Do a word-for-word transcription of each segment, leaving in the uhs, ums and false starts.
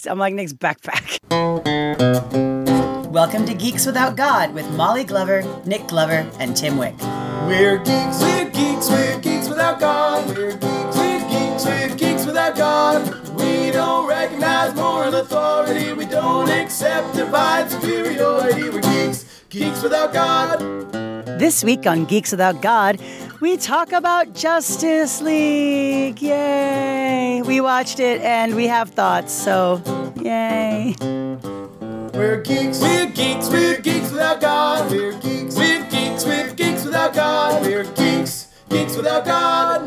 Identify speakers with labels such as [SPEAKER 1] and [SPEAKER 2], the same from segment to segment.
[SPEAKER 1] I'm like Nick's backpack. Welcome to Geeks Without God with Molly Glover, Nick Glover, and Tim Wick.
[SPEAKER 2] We're geeks, we're geeks, we're geeks without God. We're geeks, we're geeks, we're geeks without God. We don't recognize moral authority. We don't accept divine superiority. We're geeks, geeks without God.
[SPEAKER 1] This week on Geeks Without God, we talk about Justice League. Yay! We watched it and we have thoughts, so yay.
[SPEAKER 2] We're geeks, we're geeks, we're geeks without God. We're geeks, we're geeks, we're geeks without God. We're geeks, geeks without God.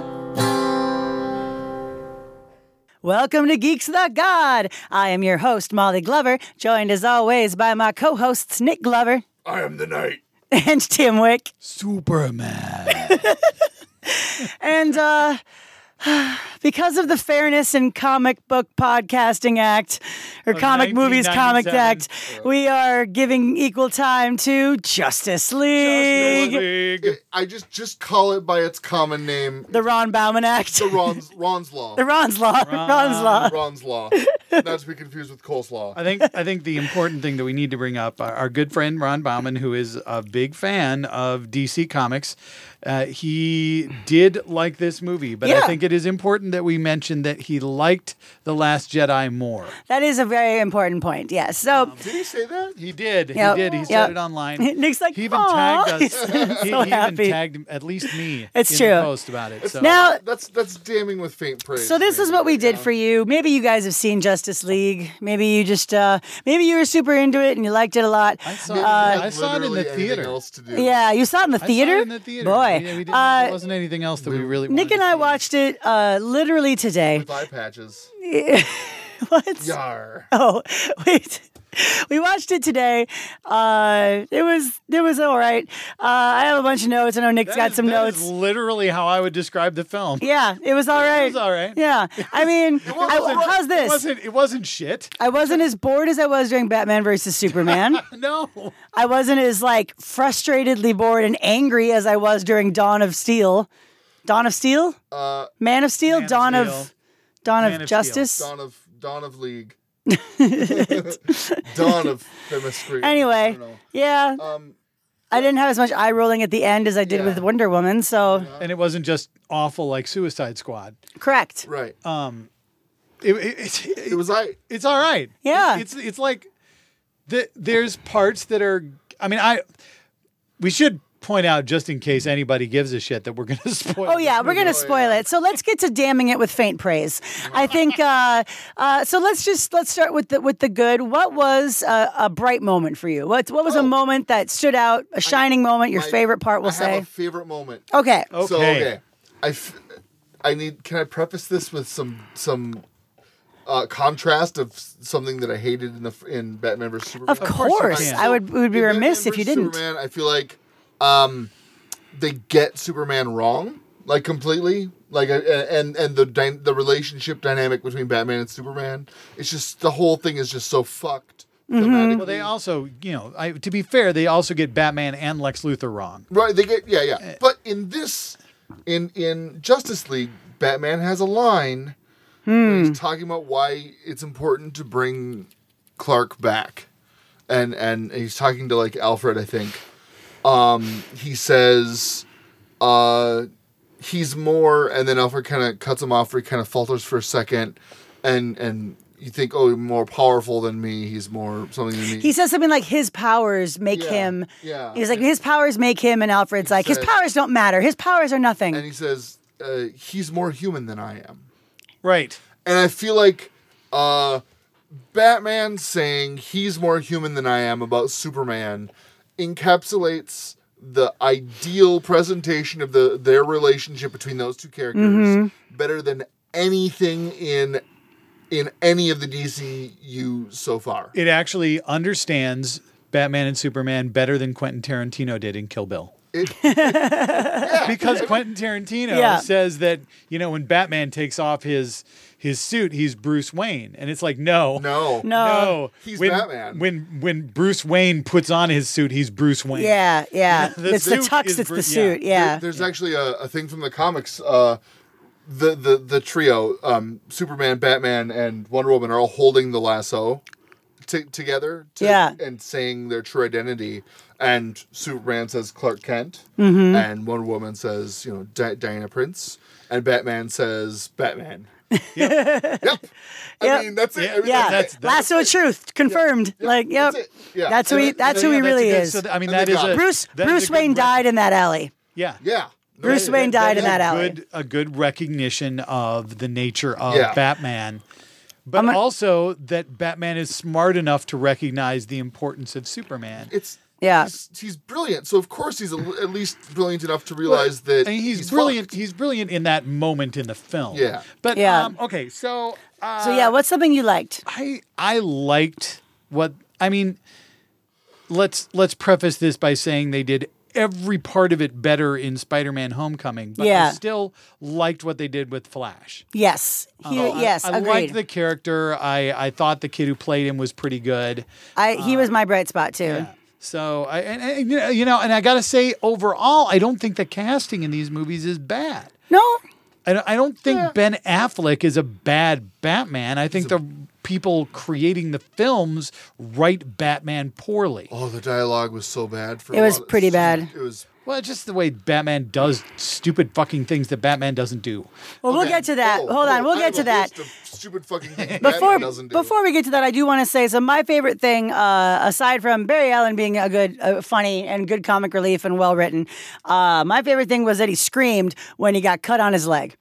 [SPEAKER 1] Welcome to Geeks Without God. I am your host, Molly Glover, joined as always by my co-hosts, Nick Glover.
[SPEAKER 2] I am the knight.
[SPEAKER 1] And Tim Wick.
[SPEAKER 3] Superman.
[SPEAKER 1] And uh, because of the Fairness in Comic Book Podcasting Act, or
[SPEAKER 3] Of
[SPEAKER 1] Comic Movies Comic Act,
[SPEAKER 3] nineteen
[SPEAKER 1] we are giving equal time to Justice League.
[SPEAKER 3] League.
[SPEAKER 4] I just just call it by its common name,
[SPEAKER 1] The Ron Bauman Act.
[SPEAKER 4] the Ron's Ron's Law.
[SPEAKER 1] The Ron's Law. Ron's Law.
[SPEAKER 4] Ron's Law. Not to be confused with coleslaw.
[SPEAKER 3] I think I think the important thing that we need to bring up, our, our good friend Ron Bauman, who is a big fan of D C Comics, uh, he did like this movie, but
[SPEAKER 1] Yeah.
[SPEAKER 3] I think it is important that we mention that he liked The Last Jedi more.
[SPEAKER 1] That is a very important point, yes. So,
[SPEAKER 4] Did he say that?
[SPEAKER 3] He did.
[SPEAKER 1] Yep.
[SPEAKER 3] He did. He
[SPEAKER 1] Yep.
[SPEAKER 3] said it online.
[SPEAKER 1] Nick's like,
[SPEAKER 3] He even
[SPEAKER 1] "Aw."
[SPEAKER 3] tagged us.
[SPEAKER 1] He's
[SPEAKER 3] he
[SPEAKER 1] so
[SPEAKER 3] he
[SPEAKER 1] happy.
[SPEAKER 3] even tagged at least me
[SPEAKER 1] It's
[SPEAKER 3] in
[SPEAKER 1] true.
[SPEAKER 3] the post about it. So.
[SPEAKER 1] Now,
[SPEAKER 4] That's that's damning with faint praise.
[SPEAKER 1] So this is what we did for you. Maybe you guys have seen Justice League. Maybe you just, uh, maybe you were super into it and you liked it a lot.
[SPEAKER 3] I saw,
[SPEAKER 1] Uh,
[SPEAKER 3] I saw it in the
[SPEAKER 4] Literally anything
[SPEAKER 3] theater.
[SPEAKER 4] Else to do.
[SPEAKER 1] Yeah, you saw it in the
[SPEAKER 3] I
[SPEAKER 1] theater?
[SPEAKER 3] saw it in the theater.
[SPEAKER 1] Boy.
[SPEAKER 3] We, we didn't,
[SPEAKER 1] Uh,
[SPEAKER 3] there wasn't anything else that we really
[SPEAKER 1] Nick
[SPEAKER 3] wanted
[SPEAKER 1] and
[SPEAKER 3] to
[SPEAKER 1] I
[SPEAKER 3] see.
[SPEAKER 1] watched it uh, literally today.
[SPEAKER 4] With eye patches.
[SPEAKER 1] What?
[SPEAKER 4] Yar.
[SPEAKER 1] Oh, wait. We watched it today. Uh, it was it was all right. Uh, I have a bunch of notes. I know Nick's
[SPEAKER 3] That
[SPEAKER 1] got
[SPEAKER 3] is-
[SPEAKER 1] some
[SPEAKER 3] that
[SPEAKER 1] notes.
[SPEAKER 3] is literally how I would describe the film.
[SPEAKER 1] Yeah, it was all right.
[SPEAKER 3] It was all right.
[SPEAKER 1] Yeah, I mean, I,
[SPEAKER 3] wasn't-
[SPEAKER 1] how's
[SPEAKER 3] It
[SPEAKER 1] this?
[SPEAKER 3] wasn't. It wasn't shit.
[SPEAKER 1] I wasn't as bored as I was during Batman versus Superman.
[SPEAKER 3] No.
[SPEAKER 1] I wasn't as like frustratedly bored and angry as I was during Dawn of Steel. Dawn of Steel?
[SPEAKER 4] Uh,
[SPEAKER 1] Man of Steel?
[SPEAKER 3] Man of
[SPEAKER 1] Dawn of,
[SPEAKER 3] Steel.
[SPEAKER 1] Dawn
[SPEAKER 3] Man
[SPEAKER 1] of
[SPEAKER 3] of
[SPEAKER 1] Justice?
[SPEAKER 4] Dawn of Dawn of League. Dawn of Themyscira. I
[SPEAKER 1] Anyway,
[SPEAKER 4] don't know.
[SPEAKER 1] yeah,
[SPEAKER 4] Um,
[SPEAKER 1] I didn't have as much eye rolling at the end as I did
[SPEAKER 4] Yeah.
[SPEAKER 1] with Wonder Woman, so
[SPEAKER 3] And it wasn't just awful like Suicide Squad.
[SPEAKER 1] correct.
[SPEAKER 4] right.
[SPEAKER 3] Um, it, it, it's
[SPEAKER 4] It was I.
[SPEAKER 3] it's all right.
[SPEAKER 1] Yeah.
[SPEAKER 3] It- it's it's like the, there's parts that are. I mean, I we should point out just in case anybody gives a shit that we're going to spoil.
[SPEAKER 1] Oh yeah,
[SPEAKER 3] this
[SPEAKER 1] we're
[SPEAKER 3] movie.
[SPEAKER 1] gonna spoil it. So let's get to damning it with faint praise. I think. Uh, uh, so let's just let's start with the with the good. What was a, a bright moment for you? What what was a
[SPEAKER 4] Oh.
[SPEAKER 1] moment that stood out? A shining moment. Your
[SPEAKER 4] My-
[SPEAKER 1] favorite part, we'll
[SPEAKER 4] I
[SPEAKER 1] say.
[SPEAKER 4] have a favorite moment.
[SPEAKER 1] Okay.
[SPEAKER 3] Okay.
[SPEAKER 4] So okay, I, f- I need. Can I preface this with some some uh, contrast of s- something that I hated in the f- in Batman versus Superman?
[SPEAKER 1] Of course,
[SPEAKER 3] can.
[SPEAKER 1] I would. We would be
[SPEAKER 4] In
[SPEAKER 1] remiss
[SPEAKER 4] Batman
[SPEAKER 1] if you
[SPEAKER 4] versus
[SPEAKER 1] didn't.
[SPEAKER 4] Superman, I feel like um, they get Superman wrong, like completely. Like uh, and and the dy- the relationship dynamic between Batman and Superman. It's just the whole thing is just so fucked.
[SPEAKER 1] Mm-hmm.
[SPEAKER 4] thematically.
[SPEAKER 3] Well, they also, you know, I, to be fair, they also get Batman and Lex Luthor wrong.
[SPEAKER 4] Right, they get yeah,
[SPEAKER 1] Eh.
[SPEAKER 4] yeah. But in this, in in Justice League, Batman has a line where
[SPEAKER 1] Hmm.
[SPEAKER 4] he's talking about why it's important to bring Clark back, and and he's talking to like Alfred, I think. Um, he says, uh, he's more, and then Alfred kind of cuts him off, where he kind of falters for a second, and and. You think, oh, more powerful than me. He's more something than me.
[SPEAKER 1] He says something like his powers make
[SPEAKER 4] Yeah,
[SPEAKER 1] him.
[SPEAKER 4] yeah.
[SPEAKER 1] He's like his powers make him, and Alfred's like his
[SPEAKER 4] said-
[SPEAKER 1] powers don't matter. His powers are nothing.
[SPEAKER 4] and he says, uh, he's more human than I am.
[SPEAKER 3] Right.
[SPEAKER 4] And I feel like uh, Batman saying he's more human than I am about Superman encapsulates the ideal presentation of the their relationship between those two characters
[SPEAKER 1] Mm-hmm.
[SPEAKER 4] better than anything in in any of the D C U so far.
[SPEAKER 3] It actually understands Batman and Superman better than Quentin Tarantino did in Kill Bill.
[SPEAKER 4] It, yeah,
[SPEAKER 3] Because Quentin Tarantino
[SPEAKER 1] Yeah.
[SPEAKER 3] says that, you know, when Batman takes off his his suit, he's Bruce Wayne. And it's like, no.
[SPEAKER 4] no,
[SPEAKER 1] No.
[SPEAKER 3] No.
[SPEAKER 4] He's
[SPEAKER 3] when,
[SPEAKER 4] Batman.
[SPEAKER 3] When when Bruce Wayne puts on his suit, he's Bruce Wayne.
[SPEAKER 1] Yeah, yeah.
[SPEAKER 3] The
[SPEAKER 1] it's the
[SPEAKER 3] suit
[SPEAKER 1] tux,
[SPEAKER 3] is
[SPEAKER 1] it's
[SPEAKER 3] Bru-
[SPEAKER 1] the suit.
[SPEAKER 3] yeah.
[SPEAKER 1] Yeah.
[SPEAKER 4] There- there's actually a, a thing from the comics. Uh, the, the, the trio, um, Superman, Batman, and Wonder Woman are all holding the lasso t- together to,
[SPEAKER 1] Yeah.
[SPEAKER 4] and saying their true identity. And Superman says Clark Kent,
[SPEAKER 1] Mm-hmm.
[SPEAKER 4] and Wonder Woman says, you know, Di- Diana Prince, and Batman says Batman. Yep. yep. I
[SPEAKER 1] Yep.
[SPEAKER 4] mean, that's it. I mean,
[SPEAKER 1] Yeah,
[SPEAKER 4] that's it.
[SPEAKER 1] lasso of truth confirmed.
[SPEAKER 4] Yeah,
[SPEAKER 1] Like, yep,
[SPEAKER 4] that's it. Yeah.
[SPEAKER 1] that's who he.
[SPEAKER 4] And-
[SPEAKER 1] That's
[SPEAKER 4] and-
[SPEAKER 1] who he
[SPEAKER 3] Yeah, that's
[SPEAKER 1] really
[SPEAKER 3] a good-
[SPEAKER 1] is.
[SPEAKER 3] so th- I mean,
[SPEAKER 4] And
[SPEAKER 3] that
[SPEAKER 4] they
[SPEAKER 3] is
[SPEAKER 4] got
[SPEAKER 3] a
[SPEAKER 4] it.
[SPEAKER 1] Bruce
[SPEAKER 3] that is
[SPEAKER 1] Bruce
[SPEAKER 3] a good
[SPEAKER 1] Wayne
[SPEAKER 3] rec-
[SPEAKER 1] died in that alley.
[SPEAKER 3] Yeah.
[SPEAKER 4] Yeah.
[SPEAKER 1] Bruce
[SPEAKER 4] That-
[SPEAKER 1] Wayne
[SPEAKER 4] that-
[SPEAKER 1] died in
[SPEAKER 3] is
[SPEAKER 1] that
[SPEAKER 3] a
[SPEAKER 1] alley.
[SPEAKER 3] good, a good recognition of the nature of
[SPEAKER 4] Yeah.
[SPEAKER 3] Batman, but
[SPEAKER 1] I'm gonna-
[SPEAKER 3] also that Batman is smart enough to recognize the importance of Superman.
[SPEAKER 4] It's
[SPEAKER 1] Yeah.
[SPEAKER 4] He's, he's brilliant, so of course he's a, at least brilliant enough to realize that
[SPEAKER 3] I mean, he's,
[SPEAKER 4] he's
[SPEAKER 3] brilliant.
[SPEAKER 4] fucked.
[SPEAKER 3] He's brilliant in that moment in the film.
[SPEAKER 4] Yeah.
[SPEAKER 3] But
[SPEAKER 1] Yeah.
[SPEAKER 3] Um, okay, so uh,
[SPEAKER 1] So yeah, what's something you liked?
[SPEAKER 3] I I liked what I mean. Let's let's preface this by saying they did every part of it better in Spider-Man: Homecoming, but
[SPEAKER 1] Yeah.
[SPEAKER 3] I still liked what they did with Flash.
[SPEAKER 1] Yes. He,
[SPEAKER 3] Oh, I-
[SPEAKER 1] yes.
[SPEAKER 3] I,
[SPEAKER 1] agreed.
[SPEAKER 3] liked the character. I I thought the kid who played him was pretty good.
[SPEAKER 1] I he was my bright spot too.
[SPEAKER 3] Yeah. So I and, and you know- you know, and I got to say, overall, I don't think the casting in these movies is bad.
[SPEAKER 1] No.
[SPEAKER 3] I don't, I don't think Ben Affleck is a bad Batman. I think the people creating the films write Batman poorly.
[SPEAKER 4] Oh, the dialogue was so bad. For
[SPEAKER 1] It
[SPEAKER 4] a
[SPEAKER 1] was
[SPEAKER 4] lot of-
[SPEAKER 1] pretty bad.
[SPEAKER 4] It was.
[SPEAKER 3] Well, just the way Batman does stupid fucking things that Batman doesn't do.
[SPEAKER 1] Well, we'll
[SPEAKER 4] Okay.
[SPEAKER 1] get to that.
[SPEAKER 4] Oh,
[SPEAKER 1] Hold on,
[SPEAKER 4] oh,
[SPEAKER 1] we'll
[SPEAKER 4] I
[SPEAKER 1] get
[SPEAKER 4] have
[SPEAKER 1] to
[SPEAKER 4] a
[SPEAKER 1] that.
[SPEAKER 4] list of stupid fucking things
[SPEAKER 1] Before
[SPEAKER 4] Batman doesn't do.
[SPEAKER 1] before we get to that, I do want to say so. My favorite thing, uh, aside from Barry Allen being a good, uh, funny, and good comic relief and well written, uh, my favorite thing was that he screamed when he got cut on his leg.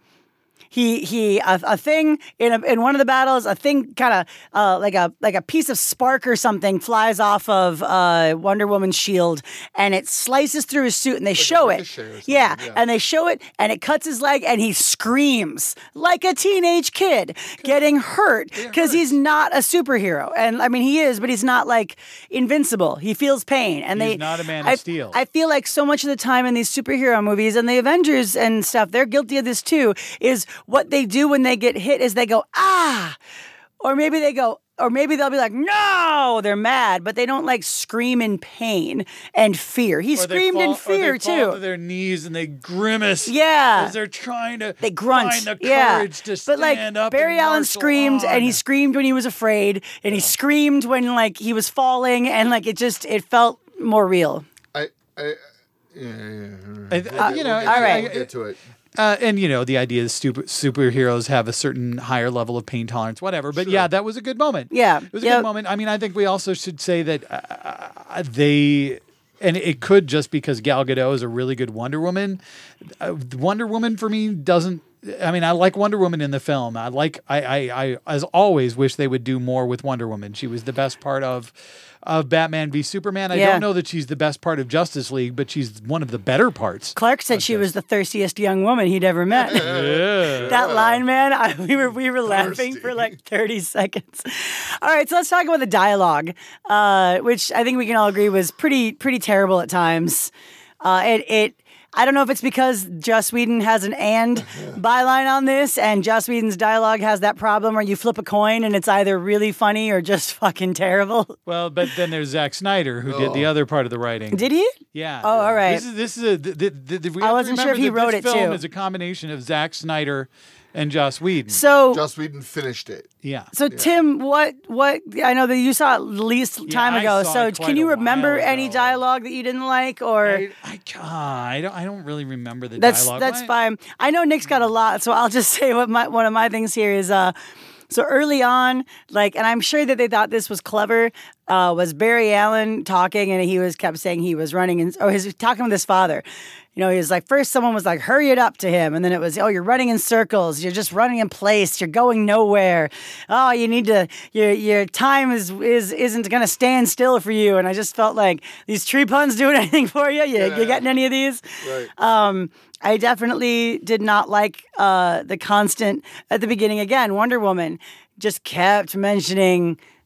[SPEAKER 1] He he a, a thing in a, in one of the battles, a thing kind of uh, like a like a piece of spark or something flies off of uh, Wonder Woman's shield, and it slices through his suit, and they show it.
[SPEAKER 4] ricochet or something,
[SPEAKER 1] Yeah,
[SPEAKER 4] yeah.
[SPEAKER 1] and they show it, and it cuts his leg, and he screams like a teenage kid getting hurt because he's not a superhero, and I mean he is, but he's not like invincible. He feels pain, and
[SPEAKER 3] He's
[SPEAKER 1] they
[SPEAKER 3] not a Man of
[SPEAKER 1] I,
[SPEAKER 3] Steel.
[SPEAKER 1] I feel like so much of the time in these superhero movies and the Avengers and stuff, they're guilty of this too. Is what they do when they get hit is they go ah, or maybe they go. Or maybe they'll be like, no, they're mad, but they don't like scream in pain and fear. He
[SPEAKER 3] Or they
[SPEAKER 1] screamed in
[SPEAKER 3] fall- or
[SPEAKER 1] fear
[SPEAKER 3] they fall
[SPEAKER 1] too.
[SPEAKER 3] to their knees and they grimace.
[SPEAKER 1] Yeah.
[SPEAKER 3] as they're trying to
[SPEAKER 1] They grunt.
[SPEAKER 3] find the
[SPEAKER 1] yeah.
[SPEAKER 3] courage to
[SPEAKER 1] but
[SPEAKER 3] stand
[SPEAKER 1] like
[SPEAKER 3] up.
[SPEAKER 1] Barry
[SPEAKER 3] and
[SPEAKER 1] Allen
[SPEAKER 3] marshal
[SPEAKER 1] screamed, and he
[SPEAKER 3] on.
[SPEAKER 1] screamed when he was afraid, and he screamed when like he was falling, and like it just it felt more real.
[SPEAKER 4] I, I, yeah, yeah,
[SPEAKER 3] I-
[SPEAKER 4] yeah.
[SPEAKER 3] I- you know,
[SPEAKER 4] We'll get
[SPEAKER 1] all
[SPEAKER 4] to it,
[SPEAKER 1] right.
[SPEAKER 4] We'll get to it.
[SPEAKER 3] Uh, and you know the idea is super, superheroes have a certain higher level of pain tolerance, whatever. But yeah, that was a good moment.
[SPEAKER 1] Yeah.
[SPEAKER 3] it was a
[SPEAKER 1] Yep.
[SPEAKER 3] good moment. I mean, I think we also should say that uh, they, and it could just because Gal Gadot is a really good Wonder Woman. Uh, Wonder Woman for me doesn't. I mean, I like Wonder Woman in the film. I like. I, I, I as always wish they would do more with Wonder Woman. She was the best part of. Of Batman v Superman. I
[SPEAKER 1] Yeah.
[SPEAKER 3] don't know that she's the best part of Justice League, but she's one of the better parts.
[SPEAKER 1] Clark said she was the thirstiest young woman he'd ever met.
[SPEAKER 3] Yeah.
[SPEAKER 1] That line, man, I, we were we were laughing for like thirty seconds. All right, so let's talk about the dialogue, uh, which I think we can all agree was pretty pretty terrible at times. Uh, it it. I don't know if it's because Joss Whedon has an and byline on this, and Joss Whedon's dialogue has that problem where you flip a coin and it's either really funny or just fucking terrible.
[SPEAKER 3] Well, but then there's Zack Snyder who did the other part of the writing.
[SPEAKER 1] Did he?
[SPEAKER 3] Yeah.
[SPEAKER 1] Oh, all right.
[SPEAKER 3] This is this is a. Th- th- th- th- we
[SPEAKER 1] I
[SPEAKER 3] have to
[SPEAKER 1] wasn't sure
[SPEAKER 3] remember
[SPEAKER 1] if he
[SPEAKER 3] that
[SPEAKER 1] wrote
[SPEAKER 3] this
[SPEAKER 1] it,
[SPEAKER 3] film
[SPEAKER 1] too.
[SPEAKER 3] is a combination of Zack Snyder and Joss Whedon.
[SPEAKER 1] So
[SPEAKER 4] Joss Whedon finished it.
[SPEAKER 3] yeah.
[SPEAKER 1] So Tim, what what I know that you saw it least time
[SPEAKER 3] I
[SPEAKER 1] ago.
[SPEAKER 3] saw
[SPEAKER 1] So
[SPEAKER 3] it quite
[SPEAKER 1] can you
[SPEAKER 3] a
[SPEAKER 1] remember
[SPEAKER 3] while
[SPEAKER 1] any
[SPEAKER 3] ago.
[SPEAKER 1] dialogue that you didn't like, or
[SPEAKER 3] I, I, ah, I don't. I don't really remember the
[SPEAKER 1] that's
[SPEAKER 3] dialogue.
[SPEAKER 1] that's
[SPEAKER 3] Why-
[SPEAKER 1] fine. I know Nick's got a lot, so I'll just say what my one of my things here is. Uh, so early on, like, and I'm sure that they thought this was clever. Uh, was Barry Allen talking, and he was kept saying he was running, and oh, he was talking with his father. You know, he was like, first someone was like, hurry it up to him. And then it was, oh, you're running in circles. You're just running in place. You're going nowhere. Oh, you need to, your your time is, is, isn't going to stand still for you. And I just felt like, these tree puns doing anything for you? You, you getting any of these?
[SPEAKER 4] Right.
[SPEAKER 1] Um, I definitely did not like uh, the constant, at the beginning again, Wonder Woman just kept mentioning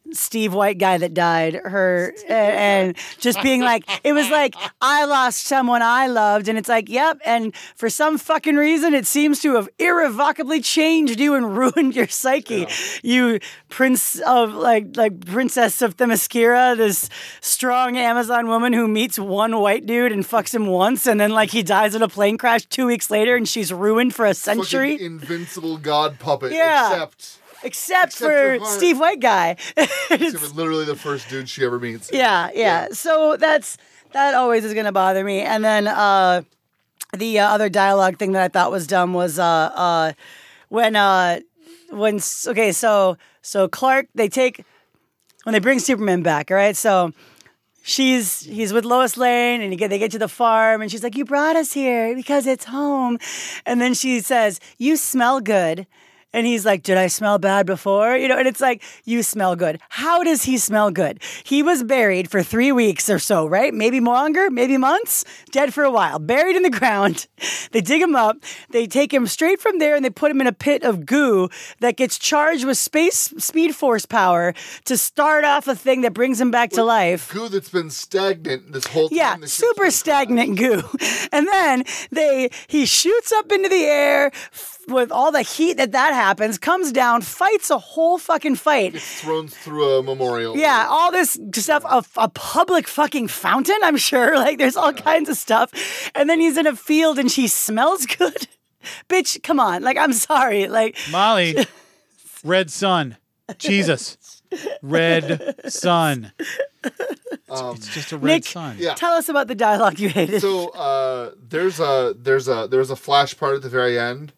[SPEAKER 1] Steve White guy that died, her, and, and just being like, it was like, I lost someone I loved, and it's like, yep, and for some fucking reason, it seems to have irrevocably changed you and ruined your psyche. Yeah. You prince of, like, like princess of Themyscira, this strong Amazon woman who meets one white dude and fucks him once, and then, like, he dies in a plane crash two weeks later, and she's ruined for a century.
[SPEAKER 4] Fucking invincible god puppet,
[SPEAKER 1] yeah.
[SPEAKER 4] except...
[SPEAKER 1] Except, Except for Steve White guy.
[SPEAKER 4] Except for literally the first dude she ever meets.
[SPEAKER 1] Yeah, yeah. yeah. So that's that always is going to bother me. And then uh, the uh, other dialogue thing that I thought was dumb was uh, uh, when uh, when okay, so so Clark they take when they bring Superman back. All right, so she's he's with Lois Lane, and you get they get to the farm, and she's like, "You brought us here because it's home," and then she says, "You smell good." And he's like, did I smell bad before? You know, and it's like, you smell good. How does he smell good? He was buried for three weeks or so, right? Maybe longer, maybe months, dead for a while, buried in the ground. They dig him up. They take him straight from there and they put him in a pit of goo that gets charged with space speed force power to start off a thing that brings him back to life.
[SPEAKER 4] Goo that's been stagnant this whole time.
[SPEAKER 1] Yeah, super stagnant goo. And then they he shoots up into the air with all the heat that that happens, comes down, fights a whole fucking fight.
[SPEAKER 4] Gets thrown through a memorial.
[SPEAKER 1] Yeah, all this stuff, a, a public fucking fountain, I'm sure. Like, there's all yeah. kinds of stuff. And then he's in a field and she smells good. Bitch, come on. Like, I'm sorry. Like,
[SPEAKER 3] Molly, red sun. Jesus. Red sun.
[SPEAKER 4] Um,
[SPEAKER 3] it's just a red
[SPEAKER 1] Nick,
[SPEAKER 3] sun.
[SPEAKER 1] Yeah. Tell us about the dialogue you hated.
[SPEAKER 4] So uh, there's a there's a there's a flash part at the very end.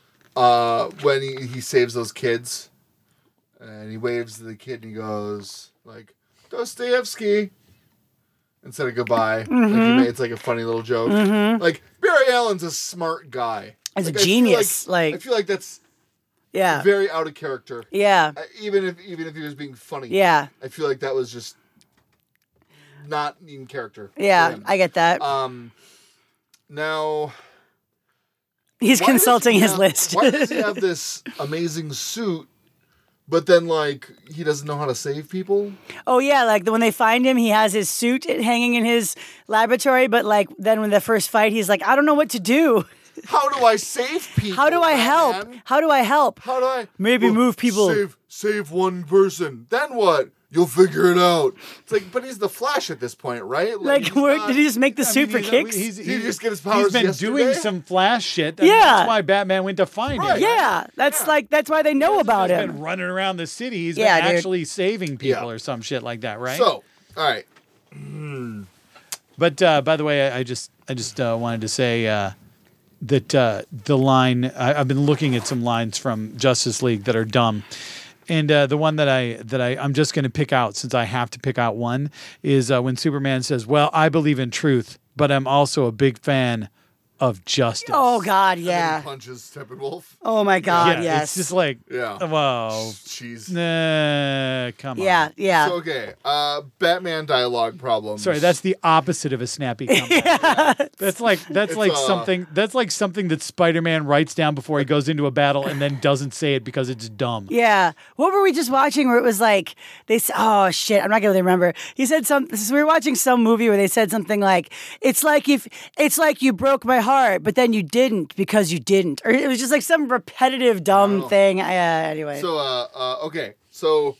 [SPEAKER 4] Uh, when he, he saves those kids, and he waves to the kid and he goes like Dostoevsky instead of goodbye.
[SPEAKER 1] Mm-hmm.
[SPEAKER 4] Like he made, it's like a funny little joke.
[SPEAKER 1] Mm-hmm.
[SPEAKER 4] Like Barry Allen's a smart guy.
[SPEAKER 1] He's
[SPEAKER 4] like,
[SPEAKER 1] a genius.
[SPEAKER 4] I like,
[SPEAKER 1] like
[SPEAKER 4] I feel like that's
[SPEAKER 1] yeah,
[SPEAKER 4] very out of character.
[SPEAKER 1] Yeah,
[SPEAKER 4] uh, even if even if he was being funny.
[SPEAKER 1] Yeah,
[SPEAKER 4] I feel like that was just not in character.
[SPEAKER 1] Yeah, I get that.
[SPEAKER 4] Um, now.
[SPEAKER 1] He's why consulting
[SPEAKER 4] he
[SPEAKER 1] his
[SPEAKER 4] have,
[SPEAKER 1] list.
[SPEAKER 4] Why does he have this amazing suit, but then, like, he doesn't know how to save people?
[SPEAKER 1] Oh, yeah. Like, when they find him, he has his suit hanging in his laboratory. But, like, then when the first fight, he's like, I don't know what to do.
[SPEAKER 4] How do I save people?
[SPEAKER 1] How do I help?
[SPEAKER 4] Man?
[SPEAKER 1] How do I help?
[SPEAKER 4] How do I...
[SPEAKER 1] Maybe well, move people.
[SPEAKER 4] Save, save one person. Then what? You'll figure it out. It's like, but he's the Flash at this point, right?
[SPEAKER 1] Like, like where,
[SPEAKER 4] not,
[SPEAKER 1] did he just make the I suit mean, for kicks?
[SPEAKER 4] He's, he's, he just get his powers
[SPEAKER 3] He's been
[SPEAKER 4] yesterday?
[SPEAKER 3] doing some Flash shit.
[SPEAKER 1] Yeah.
[SPEAKER 3] That's why Batman went to find
[SPEAKER 4] right.
[SPEAKER 3] him.
[SPEAKER 1] Yeah. That's yeah. like, that's why they know
[SPEAKER 3] he's
[SPEAKER 1] about
[SPEAKER 3] just
[SPEAKER 1] him.
[SPEAKER 3] He's been running around the city. He's
[SPEAKER 1] yeah,
[SPEAKER 3] been
[SPEAKER 1] dude.
[SPEAKER 3] actually saving people
[SPEAKER 4] yeah.
[SPEAKER 3] or some shit like that, right?
[SPEAKER 4] So, all right. Mm.
[SPEAKER 3] But, uh, by the way, I, I just, I just uh, wanted to say, uh, that uh, the line, I, I've been looking at some lines from Justice League that are dumb. And uh, the one that I that I I'm just going to pick out, since I have to pick out one, is uh, when Superman says, "Well, I believe in truth, but I'm also a big fan of justice."
[SPEAKER 1] Oh God,
[SPEAKER 4] And
[SPEAKER 1] yeah.
[SPEAKER 4] then he punches Steppenwolf.
[SPEAKER 1] Oh my God,
[SPEAKER 3] yeah,
[SPEAKER 1] yes.
[SPEAKER 3] It's just like,
[SPEAKER 4] yeah.
[SPEAKER 3] Whoa,
[SPEAKER 4] jeez.
[SPEAKER 3] Nah, come on.
[SPEAKER 1] Yeah, yeah.
[SPEAKER 4] So, okay, uh, Batman dialogue problems.
[SPEAKER 3] Sorry, that's the opposite of a snappy comeback.
[SPEAKER 1] yeah.
[SPEAKER 3] That's like that's
[SPEAKER 4] It's,
[SPEAKER 3] like
[SPEAKER 4] uh,
[SPEAKER 3] something that's like something that Spider-Man writes down before he goes into a battle and then doesn't say it because it's dumb.
[SPEAKER 1] Yeah. What were we just watching where it was like, they said, oh shit, I'm not going to remember. He said something, we were watching some movie where they said something like, it's like if, it's like you broke my heart, but then you didn't because you didn't. Or it was just like some repetitive dumb
[SPEAKER 4] Oh.
[SPEAKER 1] thing. Uh, anyway.
[SPEAKER 4] So, uh, uh, okay, so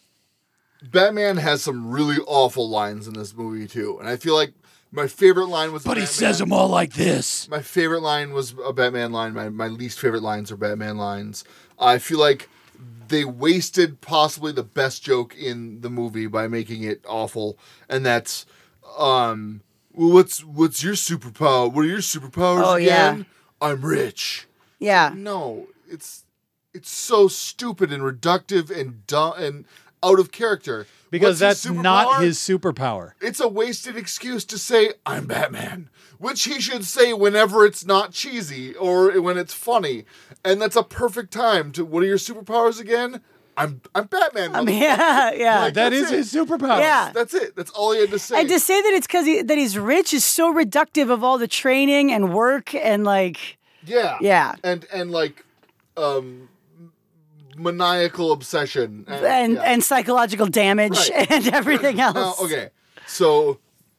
[SPEAKER 4] Batman has some really awful lines in this movie too, and I feel like my favorite line was.
[SPEAKER 3] But
[SPEAKER 4] Batman.
[SPEAKER 3] he says them all like this.
[SPEAKER 4] My favorite line was a Batman line. My my least favorite lines are Batman lines. I feel like they wasted possibly the best joke in the movie by making it awful, and that's, um, well, what's what's your superpower? What are your superpowers
[SPEAKER 1] Oh,
[SPEAKER 4] again?
[SPEAKER 1] yeah.
[SPEAKER 4] I'm rich.
[SPEAKER 1] yeah.
[SPEAKER 4] No, it's it's so stupid and reductive and dumb and out of character.
[SPEAKER 3] Because
[SPEAKER 4] What's his
[SPEAKER 3] that's not
[SPEAKER 4] superpower?
[SPEAKER 3] his superpower.
[SPEAKER 4] It's a wasted excuse to say, I'm Batman, which he should say whenever it's not cheesy or when it's funny. And that's a perfect time to, what are your superpowers again? I'm I'm Batman.
[SPEAKER 1] I mean, yeah, yeah.
[SPEAKER 4] Like,
[SPEAKER 3] That
[SPEAKER 4] that's
[SPEAKER 3] is
[SPEAKER 4] it.
[SPEAKER 3] his superpower.
[SPEAKER 1] Yeah.
[SPEAKER 4] That's it. That's all he had to say.
[SPEAKER 1] And to say that it's because he, that he's rich is so reductive of all the training and work and like,
[SPEAKER 4] yeah.
[SPEAKER 1] yeah.
[SPEAKER 4] And, and like, um, maniacal obsession and
[SPEAKER 1] and,
[SPEAKER 4] yeah.
[SPEAKER 1] and psychological damage
[SPEAKER 4] Right.
[SPEAKER 1] and everything else.
[SPEAKER 4] Now, okay, so,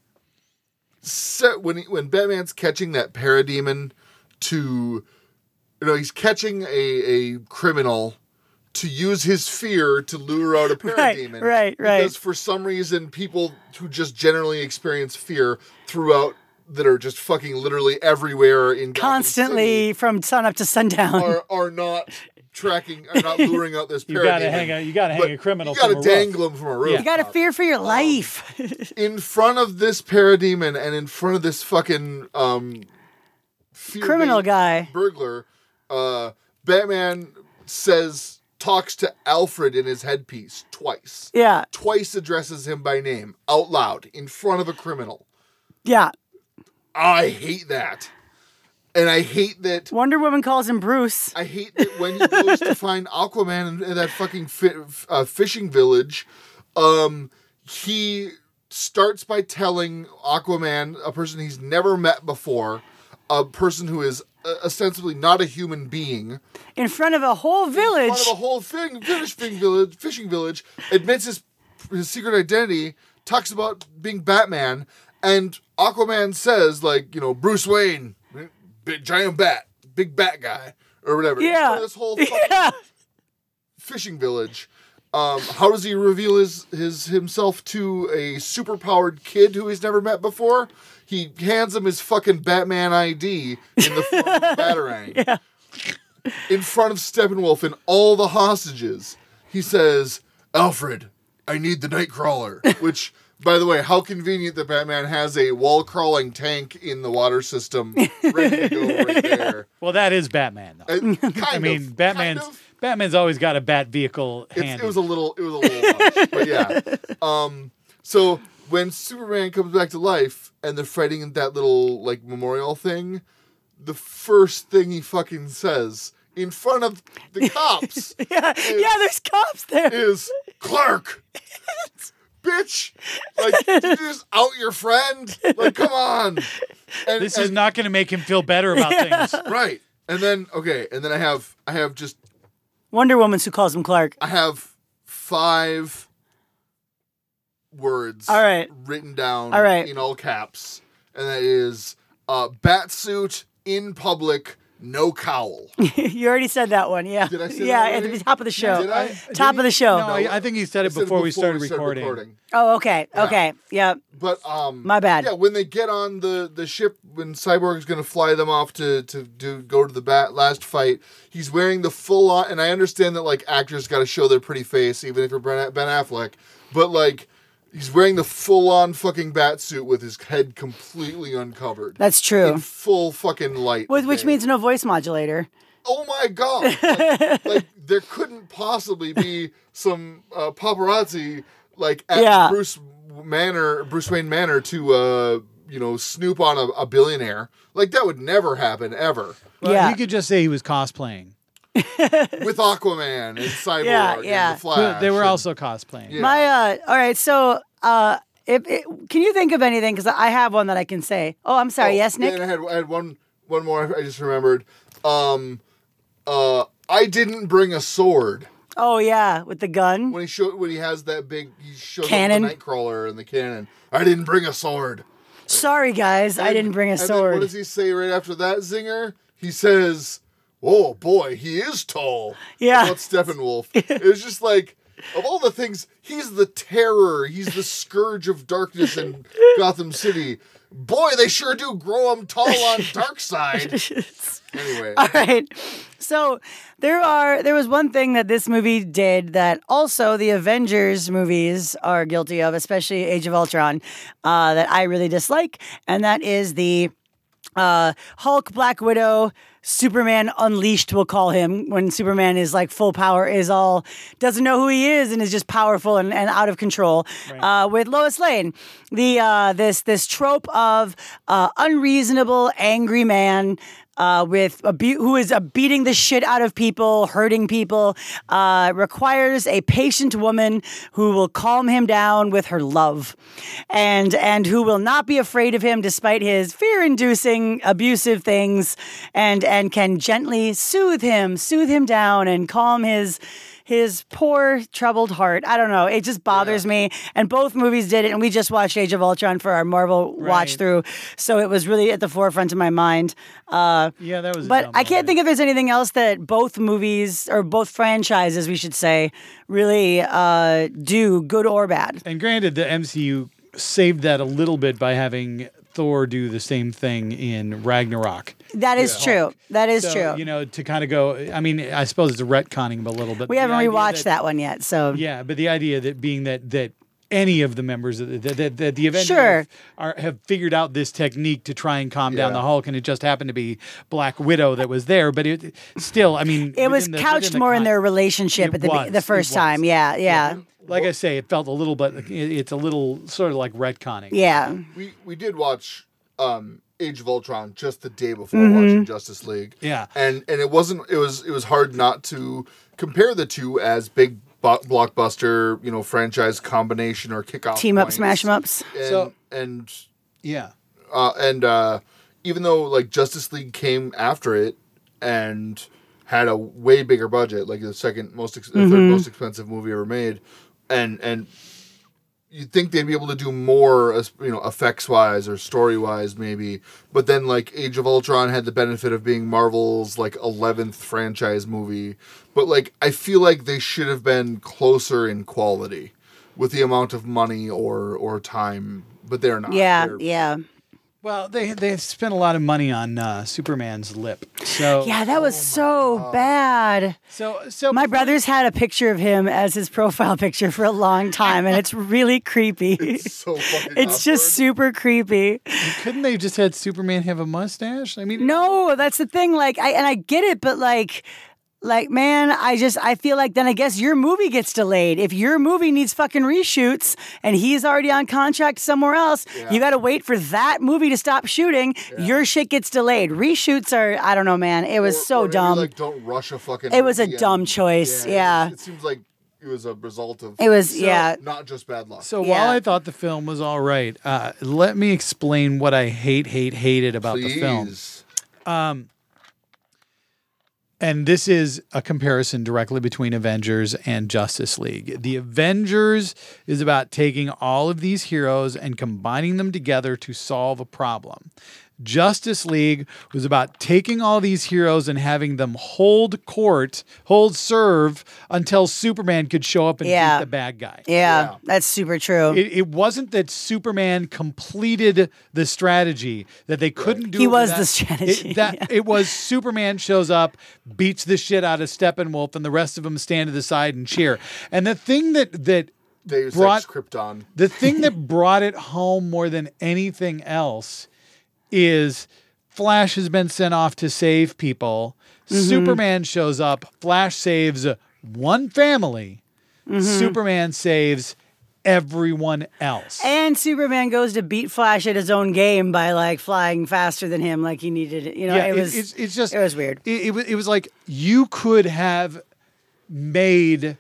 [SPEAKER 4] so when he, when Batman's catching that parademon to, you know, he's catching a, a criminal to use his fear to lure out a parademon.
[SPEAKER 1] right, right.
[SPEAKER 4] Because for some reason, people who just generally experience fear throughout that are just fucking literally everywhere in Gotham
[SPEAKER 1] Constantly
[SPEAKER 4] City
[SPEAKER 1] from sun up to sundown.
[SPEAKER 4] are are not tracking, are not luring out this parademon.
[SPEAKER 3] You gotta hang a you gotta hang
[SPEAKER 4] But
[SPEAKER 3] a criminal.
[SPEAKER 4] You gotta
[SPEAKER 3] from a
[SPEAKER 4] dangle
[SPEAKER 3] roof.
[SPEAKER 4] him from a roof.
[SPEAKER 3] Yeah.
[SPEAKER 1] You got to fear for your life.
[SPEAKER 4] In front of this parademon and in front of this fucking um, fear-based
[SPEAKER 1] Criminal guy.
[SPEAKER 4] burglar, uh, Batman says, talks to Alfred in his headpiece twice.
[SPEAKER 1] Yeah.
[SPEAKER 4] Twice addresses him by name, out loud, in front of a criminal.
[SPEAKER 1] Yeah.
[SPEAKER 4] I hate that. And I hate that.
[SPEAKER 1] Wonder Woman calls him Bruce.
[SPEAKER 4] I hate that when he goes to find Aquaman in, in that fucking fi- uh, fishing village, um, he starts by telling Aquaman, a person he's never met before, a person who is uh, ostensibly not a human being,
[SPEAKER 1] In front of a whole village.
[SPEAKER 4] in front of a whole thing, fishing village, fishing village, admits his his secret identity, talks about being Batman, and Aquaman says, like, you know, Bruce Wayne, big giant bat, big bat guy, or whatever.
[SPEAKER 1] Yeah.
[SPEAKER 4] This whole fucking
[SPEAKER 1] Yeah.
[SPEAKER 4] fishing village. Um, how does he reveal his, his himself to a superpowered kid who he's never met before? He hands him his fucking Batman I D in the form of a Batarang.
[SPEAKER 1] Yeah.
[SPEAKER 4] In front of Steppenwolf and all the hostages. He says, Alfred, I need the Nightcrawler. Which, by the way, how convenient that Batman has a wall-crawling tank in the water system ready to go right there.
[SPEAKER 3] Well, that is Batman, though.
[SPEAKER 4] Uh, kind
[SPEAKER 3] I mean,
[SPEAKER 4] of,
[SPEAKER 3] Batman's
[SPEAKER 4] kind of.
[SPEAKER 3] Batman's always got a bat vehicle
[SPEAKER 4] It's,
[SPEAKER 3] handy.
[SPEAKER 4] it was a little, it was a little much, but yeah. Um, so when Superman comes back to life and they're fighting in that little like memorial thing, the first thing he fucking says in front of the cops
[SPEAKER 1] Yeah. Yeah, there's cops there.
[SPEAKER 4] is Clark. Bitch, like, did you just out your friend? Like, come on. And,
[SPEAKER 3] this
[SPEAKER 4] and,
[SPEAKER 3] is not going to make him feel better about things.
[SPEAKER 4] right. And then okay, and then I have, I have just,
[SPEAKER 1] Wonder Woman's who calls him Clark.
[SPEAKER 4] I have five words
[SPEAKER 1] All right.
[SPEAKER 4] written down
[SPEAKER 1] All right.
[SPEAKER 4] in all caps, and that is uh, Batsuit in public, no cowl.
[SPEAKER 1] You already said that one. Yeah.
[SPEAKER 4] Did I say
[SPEAKER 1] Yeah,
[SPEAKER 4] that
[SPEAKER 1] at
[SPEAKER 4] already?
[SPEAKER 1] the top of the show.
[SPEAKER 4] Did I?
[SPEAKER 1] Top of the show.
[SPEAKER 3] No, I, I think he said it
[SPEAKER 4] I said it
[SPEAKER 3] before, we started recording.
[SPEAKER 1] Oh, okay.
[SPEAKER 4] Yeah.
[SPEAKER 1] Okay. Yeah.
[SPEAKER 4] But um,
[SPEAKER 1] My bad.
[SPEAKER 4] Yeah, when they get on the, the ship, when Cyborg's going to fly them off to to do go to the bat last fight, he's wearing the full on. And I understand that like actors got to show their pretty face, even if you're Ben Ben Affleck. But like, he's wearing the full on fucking bat suit with his head completely uncovered.
[SPEAKER 1] That's true.
[SPEAKER 4] In full fucking light.
[SPEAKER 1] With,
[SPEAKER 4] of
[SPEAKER 1] which
[SPEAKER 4] day.
[SPEAKER 1] means no voice modulator.
[SPEAKER 4] Oh my god! Like, like there couldn't possibly be some uh, paparazzi like at
[SPEAKER 1] Yeah.
[SPEAKER 4] Bruce Manor, Bruce Wayne Manor to uh, you know snoop on a, a billionaire. Like that would never happen ever
[SPEAKER 3] Well,
[SPEAKER 1] Yeah.
[SPEAKER 3] he could just say he was cosplaying.
[SPEAKER 4] with Aquaman and Cyborg
[SPEAKER 1] Yeah,
[SPEAKER 4] and
[SPEAKER 1] yeah.
[SPEAKER 4] the Flash.
[SPEAKER 3] they were
[SPEAKER 4] and-
[SPEAKER 3] also cosplaying.
[SPEAKER 4] Yeah.
[SPEAKER 1] My uh all right, so uh if it, can you think of anything cuz I have one that I can say. Oh, I'm sorry.
[SPEAKER 4] Oh,
[SPEAKER 1] yes, Nick.
[SPEAKER 4] And I had I had one one more I just remembered. Um, uh, I didn't bring a sword.
[SPEAKER 1] Oh yeah, with the gun.
[SPEAKER 4] When he show when he has that big he shows
[SPEAKER 1] Cannon.
[SPEAKER 4] up the Nightcrawler and the cannon. I didn't bring a sword.
[SPEAKER 1] Sorry guys, I
[SPEAKER 4] And-
[SPEAKER 1] didn't bring a
[SPEAKER 4] and then
[SPEAKER 1] sword.
[SPEAKER 4] what does he say right after that, Zinger? He says, "Oh boy, he is tall."
[SPEAKER 1] Yeah.
[SPEAKER 4] About Steppenwolf. It was just like, of all the things, he's the terror. He's the scourge of darkness in Gotham City. Boy, they sure do grow him tall on Darkseid. Anyway,
[SPEAKER 1] All right. So there are there was one thing that this movie did that also the Avengers movies are guilty of, especially Age of Ultron, uh, that I really dislike, and that is the uh, Hulk, Black Widow, Superman Unleashed, we'll call him, when Superman is like full power, is all, doesn't know who he is and is just powerful and, and out of control. Uh, with Lois Lane, the uh, this this trope of uh, unreasonable, angry man. Uh, with a be- who is uh, beating the shit out of people, hurting people, uh, requires a patient woman who will calm him down with her love, and and who will not be afraid of him despite his fear-inducing, abusive things, and and can gently soothe him, soothe him down, and calm his his poor troubled heart. I don't know. It just bothers
[SPEAKER 4] Yeah.
[SPEAKER 1] me. And both movies did it. And we just watched Age of Ultron for our Marvel
[SPEAKER 3] Right.
[SPEAKER 1] watch through, so it was really at the forefront of my mind. Uh,
[SPEAKER 3] Yeah, that was. a
[SPEAKER 1] but
[SPEAKER 3] dumb
[SPEAKER 1] I can't
[SPEAKER 3] moment.
[SPEAKER 1] think if there's anything else that both movies or both franchises, we should say, really uh, do, good or bad.
[SPEAKER 3] And granted, the M C U saved that a little bit by having Thor do the same thing in Ragnarok.
[SPEAKER 1] That is
[SPEAKER 4] Yeah.
[SPEAKER 1] true. That is
[SPEAKER 3] So,
[SPEAKER 1] true.
[SPEAKER 3] You know, to kind of go. I mean, I suppose it's retconning a little, but
[SPEAKER 1] we
[SPEAKER 3] the
[SPEAKER 1] haven't
[SPEAKER 3] idea
[SPEAKER 1] rewatched that, one yet, so
[SPEAKER 3] Yeah, but the idea that being that that any of the members of the, that, that, that the Avengers
[SPEAKER 1] Sure.
[SPEAKER 3] are have figured out this technique to try and calm down
[SPEAKER 4] Yeah.
[SPEAKER 3] the Hulk, and it just happened to be Black Widow that was there. But it still, I mean,
[SPEAKER 1] it was
[SPEAKER 3] within the-
[SPEAKER 1] couched
[SPEAKER 3] within the
[SPEAKER 1] more in
[SPEAKER 3] con-
[SPEAKER 1] their relationship
[SPEAKER 3] It
[SPEAKER 1] at the be-
[SPEAKER 3] was,
[SPEAKER 1] the
[SPEAKER 3] it
[SPEAKER 1] first
[SPEAKER 3] was.
[SPEAKER 1] time. Yeah, yeah,
[SPEAKER 3] Like I say, it felt a little bit. it- It's a little sort of like retconning.
[SPEAKER 1] yeah.
[SPEAKER 4] We we did watch um, Age of Ultron just the day before
[SPEAKER 1] Mm-hmm.
[SPEAKER 4] watching Justice League.
[SPEAKER 3] Yeah.
[SPEAKER 4] and and it wasn't. It was it was hard not to compare the two as big bo- blockbuster, you know, franchise combination or kickoff
[SPEAKER 1] Team up,
[SPEAKER 4] points.
[SPEAKER 1] smash 'em ups.
[SPEAKER 4] And,
[SPEAKER 3] So-
[SPEAKER 4] and
[SPEAKER 3] Yeah.
[SPEAKER 4] uh, and uh, even though like Justice League came after it and had a way bigger budget, like the second most, ex- the third most expensive movie ever made, and and you'd think they'd be able to do more, as you know, effects wise or story wise, maybe. But then like Age of Ultron had the benefit of being Marvel's like eleventh franchise movie, but like I feel like they should have been closer in quality with the amount of money or or time, but they're not.
[SPEAKER 1] Yeah,
[SPEAKER 4] They're-
[SPEAKER 1] yeah.
[SPEAKER 3] Well, they they spent a lot of money on uh, Superman's lip. So
[SPEAKER 1] Yeah, that was so bad.
[SPEAKER 3] So so
[SPEAKER 1] My brother's had a picture of him as his profile picture for a long time, and it's really creepy.
[SPEAKER 4] It's so fucking
[SPEAKER 1] It's just
[SPEAKER 4] awkward.
[SPEAKER 1] super creepy.
[SPEAKER 3] couldn't they have just had Superman have a mustache? I mean,
[SPEAKER 1] No, that's the thing. Like, I and I get it, but like, like, man, I just I feel like then I guess your movie gets delayed. If your movie needs fucking reshoots and he's already on contract somewhere else,
[SPEAKER 4] Yeah.
[SPEAKER 1] you got to wait for that movie to stop shooting. Your shit gets delayed. Reshoots are I don't know, man. It was
[SPEAKER 4] Or-
[SPEAKER 1] so
[SPEAKER 4] or maybe,
[SPEAKER 1] dumb.
[SPEAKER 4] Like, don't rush a fucking.
[SPEAKER 1] It was a
[SPEAKER 4] movie
[SPEAKER 1] dumb
[SPEAKER 4] and-
[SPEAKER 1] choice, yeah.
[SPEAKER 4] It, it seems like it was a result of.
[SPEAKER 1] It was
[SPEAKER 3] So-
[SPEAKER 1] yeah.
[SPEAKER 4] Not just bad luck.
[SPEAKER 3] So
[SPEAKER 1] Yeah.
[SPEAKER 3] while I thought the film was all right, uh, let me explain what I hate, hate, hated about
[SPEAKER 4] Please.
[SPEAKER 3] the film. And this is a comparison directly between Avengers and Justice League. The Avengers is about taking all of these heroes and combining them together to solve a problem. Justice League was about taking all these heroes and having them hold court, hold serve until Superman could show up and
[SPEAKER 1] Yeah.
[SPEAKER 3] beat the bad guy.
[SPEAKER 1] yeah,
[SPEAKER 4] Yeah.
[SPEAKER 1] that's super true.
[SPEAKER 3] It, it wasn't that Superman completed the strategy, that they couldn't do
[SPEAKER 1] He
[SPEAKER 3] it
[SPEAKER 1] was
[SPEAKER 3] without-
[SPEAKER 1] the strategy,
[SPEAKER 3] It, that,
[SPEAKER 1] yeah.
[SPEAKER 3] it was Superman shows up, beats the shit out of Steppenwolf, and the rest of them stand to the side and cheer. And the thing that that
[SPEAKER 4] Deus
[SPEAKER 3] brought
[SPEAKER 4] Ex Krypton.
[SPEAKER 3] the thing that brought it home more than anything else is Flash has been sent off to save people.
[SPEAKER 1] Mm-hmm.
[SPEAKER 3] Superman shows up. Flash saves one family.
[SPEAKER 1] Mm-hmm.
[SPEAKER 3] Superman saves everyone else.
[SPEAKER 1] And Superman goes to beat Flash at his own game by like flying faster than him, like he needed it. You know,
[SPEAKER 3] yeah,
[SPEAKER 1] it
[SPEAKER 3] it-
[SPEAKER 1] was
[SPEAKER 3] it's, it's just
[SPEAKER 1] it was weird.
[SPEAKER 3] It, it was it was like you could have made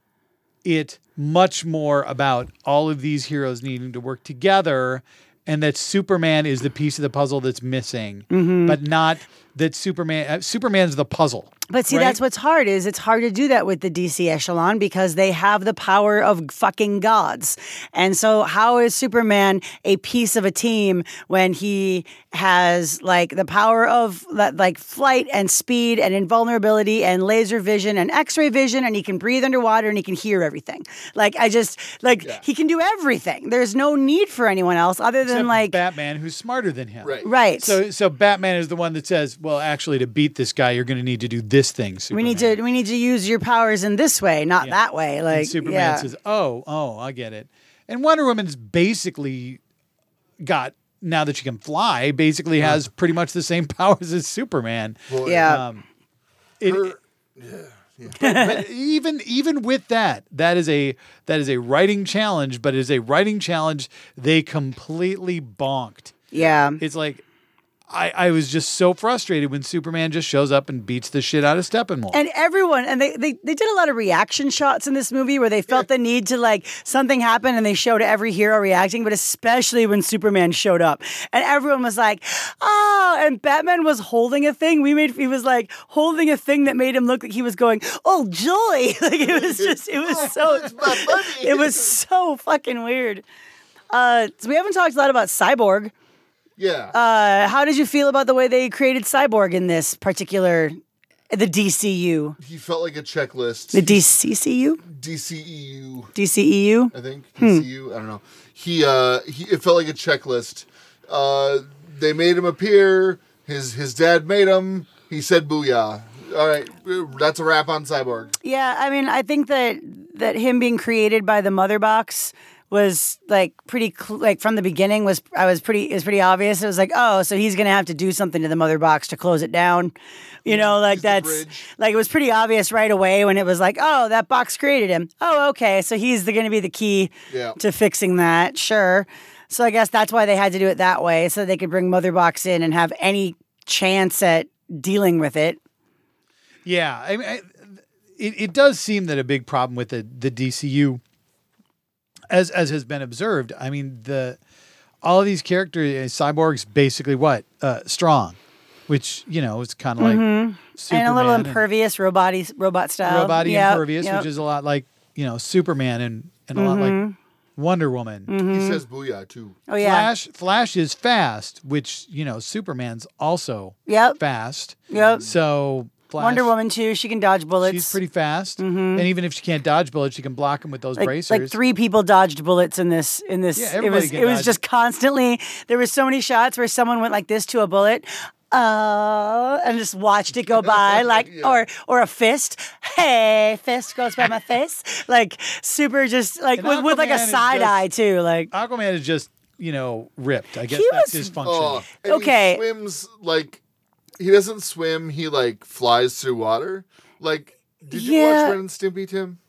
[SPEAKER 3] it much more about all of these heroes needing to work together, and that Superman is the piece of the puzzle that's missing,
[SPEAKER 1] Mm-hmm.
[SPEAKER 3] but not that Superman. Uh, Superman's the puzzle.
[SPEAKER 1] But see,
[SPEAKER 3] right?
[SPEAKER 1] that's what's hard is it's hard to do that with the D C echelon because they have the power of fucking gods. And so how is Superman a piece of a team when he has like the power of like flight and speed and invulnerability and laser vision and x-ray vision and he can breathe underwater and he can hear everything. Like I just like
[SPEAKER 4] Yeah.
[SPEAKER 1] he can do everything. There's no need for anyone else other than
[SPEAKER 3] Except
[SPEAKER 1] like
[SPEAKER 3] Batman, who's smarter than him.
[SPEAKER 4] Right.
[SPEAKER 1] right.
[SPEAKER 3] So so Batman is the one that says, well, actually, to beat this guy, you're going to need to do this thing.
[SPEAKER 1] we
[SPEAKER 3] Superman.
[SPEAKER 1] need to we need to use your powers in this way, not
[SPEAKER 3] Yeah.
[SPEAKER 1] that way. Like
[SPEAKER 3] And Superman
[SPEAKER 1] yeah.
[SPEAKER 3] says, "Oh, oh, I get it." And Wonder Woman's basically got now that she can fly, basically has pretty much the same powers as Superman.
[SPEAKER 4] Well,
[SPEAKER 1] Yeah.
[SPEAKER 3] Um, it-
[SPEAKER 4] her-
[SPEAKER 3] but even even with that, that is a that is a writing challenge, but it is a writing challenge they completely bonked.
[SPEAKER 1] Yeah.
[SPEAKER 3] It's like I, I was just so frustrated when Superman just shows up and beats the shit out of Steppenwolf.
[SPEAKER 1] And everyone, and they, they they did a lot of reaction shots in this movie where they felt the need to, like, something happened and they showed every hero reacting, but especially when Superman showed up. And everyone was like, oh, and Batman was holding a thing. We made, he was like holding a thing that made him look like he was going, oh, joy. Like, it was just, it was so, it was so fucking weird. Uh, so we haven't talked a lot about Cyborg.
[SPEAKER 4] Yeah.
[SPEAKER 1] Uh, how did you feel about the way they created Cyborg in this particular, the D C U?
[SPEAKER 4] He felt like a checklist.
[SPEAKER 1] The D C C U?
[SPEAKER 4] D C E U.
[SPEAKER 1] D C E U?
[SPEAKER 4] I think.
[SPEAKER 1] Hmm.
[SPEAKER 4] D C U. I don't know. He, uh, he, it felt like a checklist. Uh, they made him appear. His, his dad made him. He said booyah. All right. That's a wrap on Cyborg.
[SPEAKER 1] Yeah, I mean, I think that, that him being created by the Mother Box was like pretty cl- like from the beginning was I was pretty it was pretty obvious. It was like, oh, so he's gonna have to do something to the Mother Box to close it down, you know, like
[SPEAKER 4] He's the
[SPEAKER 1] that's
[SPEAKER 4] bridge.
[SPEAKER 1] like it was pretty obvious right away when it was like, oh, that box created him. Oh, okay, so he's the, gonna be the key
[SPEAKER 4] Yeah.
[SPEAKER 1] to fixing that. Sure. So I guess that's why they had to do it that way, so they could bring Mother Box in and have any chance at dealing with it.
[SPEAKER 3] Yeah, I mean, I, it, it does seem that a big problem with the, the D C U, as as has been observed, I mean, the all of these characters, Cyborg's basically what? Uh, strong, which, you know, is kind of like Superman.
[SPEAKER 1] And a little impervious, robot robot style.
[SPEAKER 3] robot
[SPEAKER 1] Yep,
[SPEAKER 3] impervious,
[SPEAKER 1] yep.
[SPEAKER 3] which is a lot like, you know, Superman and, and a lot like Wonder Woman.
[SPEAKER 4] He says booyah, too.
[SPEAKER 1] Oh, yeah.
[SPEAKER 3] Flash Flash is fast, which, you know, Superman's also
[SPEAKER 1] Yep.
[SPEAKER 3] fast.
[SPEAKER 1] Yep.
[SPEAKER 3] So Flash,
[SPEAKER 1] Wonder Woman, too. She can dodge bullets.
[SPEAKER 3] she's pretty fast. And even if she can't dodge bullets, she can block them with those
[SPEAKER 1] like,
[SPEAKER 3] bracers.
[SPEAKER 1] like three people dodged bullets in this. In this,
[SPEAKER 3] Yeah,
[SPEAKER 1] it
[SPEAKER 3] everybody
[SPEAKER 1] was
[SPEAKER 3] can
[SPEAKER 1] it was
[SPEAKER 3] dodge
[SPEAKER 1] just constantly. There were so many shots where someone went like this to a bullet, uh, and just watched it go by, like
[SPEAKER 4] Yeah.
[SPEAKER 1] or or a fist. Hey, fist goes by my face, like super, just like
[SPEAKER 3] And
[SPEAKER 1] with, with like a
[SPEAKER 3] Aquaman is
[SPEAKER 1] side
[SPEAKER 3] just-
[SPEAKER 1] eye too, like.
[SPEAKER 3] Aquaman is just, you know, ripped. I guess
[SPEAKER 1] He
[SPEAKER 3] that's
[SPEAKER 1] was-
[SPEAKER 3] his function.
[SPEAKER 4] Oh, and
[SPEAKER 1] Okay.
[SPEAKER 4] He swims like he doesn't swim. He like flies through water. Like, did you
[SPEAKER 1] Yeah.
[SPEAKER 4] watch Ren and Stimpy, Tim?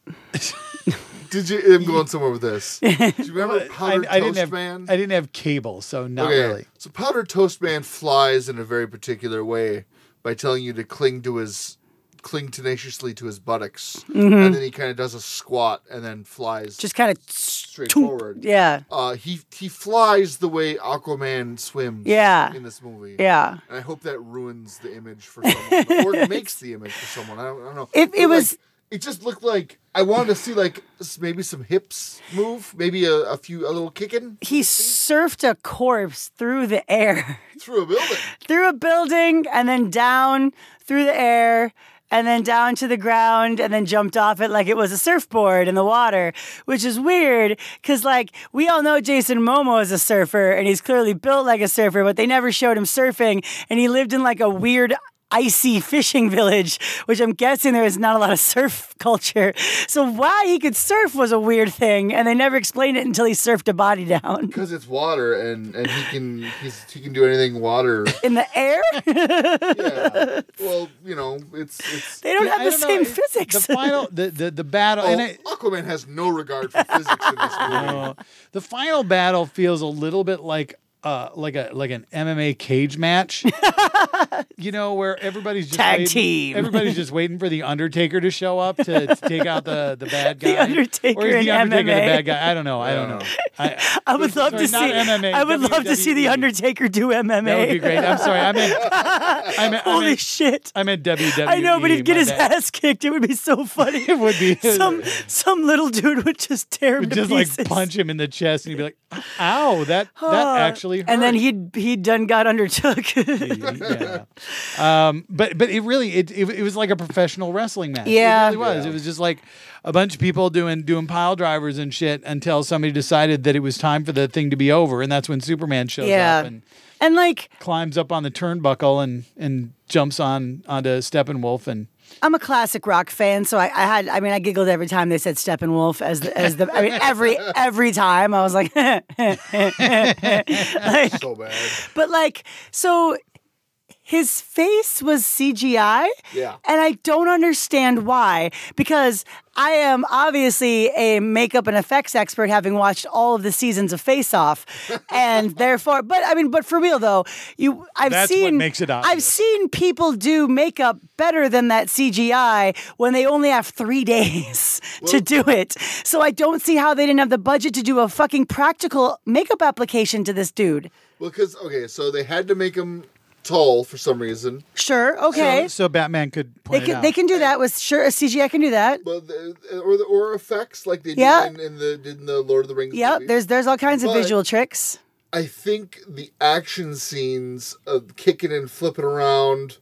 [SPEAKER 4] Did you? I'm going somewhere with this. Do you remember
[SPEAKER 3] I,
[SPEAKER 4] Powdered
[SPEAKER 3] I didn't
[SPEAKER 4] Toast
[SPEAKER 3] have
[SPEAKER 4] Man?
[SPEAKER 3] I didn't have cable, so not
[SPEAKER 4] okay,
[SPEAKER 3] really.
[SPEAKER 4] so Powdered Toast Man flies in a very particular way by telling you to cling to his, cling tenaciously to his buttocks, and then he kind of does a squat and then flies
[SPEAKER 1] Just kind of
[SPEAKER 4] straight forward.
[SPEAKER 1] Yeah,
[SPEAKER 4] Uh, he he flies the way Aquaman swims.
[SPEAKER 1] Yeah.
[SPEAKER 4] in this movie.
[SPEAKER 1] yeah.
[SPEAKER 4] And I hope that ruins the image for someone, or it makes the image for someone. I don't, I don't know.
[SPEAKER 1] It- it
[SPEAKER 4] But,
[SPEAKER 1] was-
[SPEAKER 4] like, it just looked like I wanted to see like s- maybe some hips move, maybe a, a few a little kicking
[SPEAKER 1] He surfed a corpse through the air.
[SPEAKER 4] through a building.
[SPEAKER 1] through a building and then down through the air and then down to the ground and then jumped off it like it was a surfboard in the water, which is weird because, like, we all know Jason Momoa is a surfer and he's clearly built like a surfer, but they never showed him surfing, and he lived in like a weird icy fishing village, which I'm guessing there is not a lot of surf culture. So why he could surf was a weird thing, and they never explained it until he surfed a body down.
[SPEAKER 4] Because it's water, and, and he can he's, he can do anything water.
[SPEAKER 1] In the air?
[SPEAKER 4] Yeah. Well, you know, it's it's.
[SPEAKER 1] They don't
[SPEAKER 3] Yeah,
[SPEAKER 1] have
[SPEAKER 3] I
[SPEAKER 1] the
[SPEAKER 3] don't know,
[SPEAKER 1] same
[SPEAKER 3] it-
[SPEAKER 1] physics.
[SPEAKER 3] The final, the the, the battle,
[SPEAKER 4] Oh,
[SPEAKER 3] and it,
[SPEAKER 4] Aquaman has no regard for physics in this movie.
[SPEAKER 3] uh, the final battle feels a little bit like uh like a like an M M A cage match. You know, where everybody's just
[SPEAKER 1] Tag
[SPEAKER 3] waiting,
[SPEAKER 1] team.
[SPEAKER 3] Everybody's just waiting for the Undertaker to show up to, to take out the the bad guy.
[SPEAKER 1] The Undertaker
[SPEAKER 3] or is the
[SPEAKER 1] in
[SPEAKER 3] Undertaker
[SPEAKER 1] M M A.
[SPEAKER 3] the bad guy? I don't know. I don't know. I,
[SPEAKER 1] I would love
[SPEAKER 3] sorry,
[SPEAKER 1] to
[SPEAKER 3] not
[SPEAKER 1] see.
[SPEAKER 3] M M A,
[SPEAKER 1] I would love to see the
[SPEAKER 3] W W E.
[SPEAKER 1] Undertaker do M M A.
[SPEAKER 3] That would be great. I'm sorry. I meant. I meant. I
[SPEAKER 1] Holy
[SPEAKER 3] meant,
[SPEAKER 1] shit!
[SPEAKER 3] I meant W W E.
[SPEAKER 1] I know, but he'd get
[SPEAKER 3] my
[SPEAKER 1] his
[SPEAKER 3] bad.
[SPEAKER 1] ass kicked. It would be so funny.
[SPEAKER 3] It would be.
[SPEAKER 1] some some little dude would just tear him
[SPEAKER 3] Would
[SPEAKER 1] to
[SPEAKER 3] just like
[SPEAKER 1] pieces.
[SPEAKER 3] punch him in the chest, and he'd be like, "Ow, that that actually hurt."
[SPEAKER 1] And then he'd he'd done got undertook.
[SPEAKER 3] yeah. Um, but but it really it, it it was like a professional wrestling match.
[SPEAKER 1] Yeah.
[SPEAKER 3] It really was.
[SPEAKER 4] Yeah.
[SPEAKER 3] It was just like a bunch of people doing doing pile drivers and shit until somebody decided that it was time for the thing to be over, and that's when Superman shows
[SPEAKER 1] Yeah.
[SPEAKER 3] up and
[SPEAKER 1] And like,
[SPEAKER 3] climbs up on the turnbuckle and and jumps on onto Steppenwolf and.
[SPEAKER 1] I'm a classic rock fan, so I, I had. I mean, I giggled every time they said Steppenwolf as the as the. I mean, every every time I was like, like,
[SPEAKER 4] So bad.
[SPEAKER 1] but like, so his face was C G I.
[SPEAKER 4] Yeah.
[SPEAKER 1] And I don't understand why, because I am obviously a makeup and effects expert, having watched all of the seasons of Face Off, and therefore, but I mean, but for real though, you, I've
[SPEAKER 3] That's
[SPEAKER 1] seen,
[SPEAKER 3] what makes it obvious.
[SPEAKER 1] I've seen people do makeup better than that C G I when they only have three days to do it. So I don't see how they didn't have the budget to do a fucking practical makeup application to this dude.
[SPEAKER 4] Well, because okay, so they had to make him tall for some reason.
[SPEAKER 1] Sure, okay.
[SPEAKER 3] So, so Batman could
[SPEAKER 1] they
[SPEAKER 3] point it
[SPEAKER 1] can
[SPEAKER 3] out.
[SPEAKER 1] they can do that with sure a C G I can do that.
[SPEAKER 4] But the, or the or effects like they
[SPEAKER 1] Yeah.
[SPEAKER 4] did in, in the did in the Lord of the Rings.
[SPEAKER 1] Yep,
[SPEAKER 4] movies.
[SPEAKER 1] there's there's all kinds of
[SPEAKER 4] But-
[SPEAKER 1] visual tricks.
[SPEAKER 4] I think the action scenes of kicking and flipping around,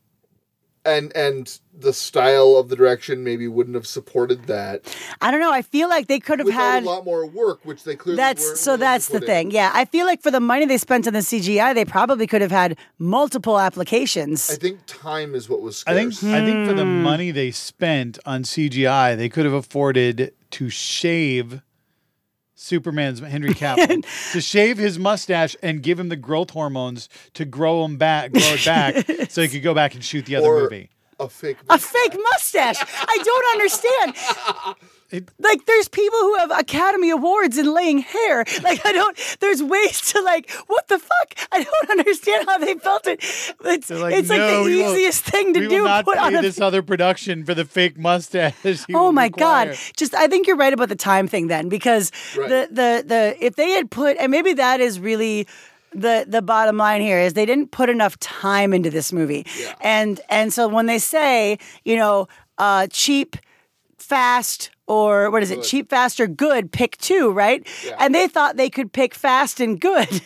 [SPEAKER 4] and and the style of the direction maybe wouldn't have supported that.
[SPEAKER 1] I don't know. I feel like they could have
[SPEAKER 4] Without
[SPEAKER 1] had
[SPEAKER 4] a lot more work, which they clearly
[SPEAKER 1] that's
[SPEAKER 4] weren't
[SPEAKER 1] so
[SPEAKER 4] willing to
[SPEAKER 1] that's the
[SPEAKER 4] put in.
[SPEAKER 1] thing. Yeah, I feel like for the money they spent on the C G I, they probably could have had multiple applications.
[SPEAKER 4] I think time is what was
[SPEAKER 3] I
[SPEAKER 4] scarce.
[SPEAKER 3] think I think for the
[SPEAKER 1] Hmm.
[SPEAKER 3] money they spent on C G I, they could have afforded to shave Superman's Henry Cavill to shave his mustache and give him the growth hormones to grow him back, grow it back, so he could go back and shoot the other
[SPEAKER 4] Or
[SPEAKER 3] movie.
[SPEAKER 4] a fake.
[SPEAKER 1] A fake mustache. I don't understand.
[SPEAKER 3] It-
[SPEAKER 1] Like, there's people who have Academy Awards in laying hair. Like, I don't. There's ways to like. What the fuck? I don't understand how they felt it. It's
[SPEAKER 3] They're like,
[SPEAKER 1] it's like
[SPEAKER 3] "No,
[SPEAKER 1] the
[SPEAKER 3] we will-
[SPEAKER 1] easiest thing to
[SPEAKER 3] we
[SPEAKER 1] do.
[SPEAKER 3] will not
[SPEAKER 1] put
[SPEAKER 3] pay
[SPEAKER 1] on a
[SPEAKER 3] this other production for the fake mustache. you
[SPEAKER 1] Oh
[SPEAKER 3] will
[SPEAKER 1] my
[SPEAKER 3] require."
[SPEAKER 1] God! Just I think you're right about the time thing then, because
[SPEAKER 4] Right.
[SPEAKER 1] the the the if they had put, and maybe that is really the the bottom line here, is they didn't put enough time into this movie,
[SPEAKER 4] Yeah.
[SPEAKER 1] and and so when they say, you know, uh, cheap, fast, or what is it,
[SPEAKER 4] Good.
[SPEAKER 1] cheap, fast, or good, pick two, right?
[SPEAKER 4] Yeah.
[SPEAKER 1] And they thought they could pick fast and good.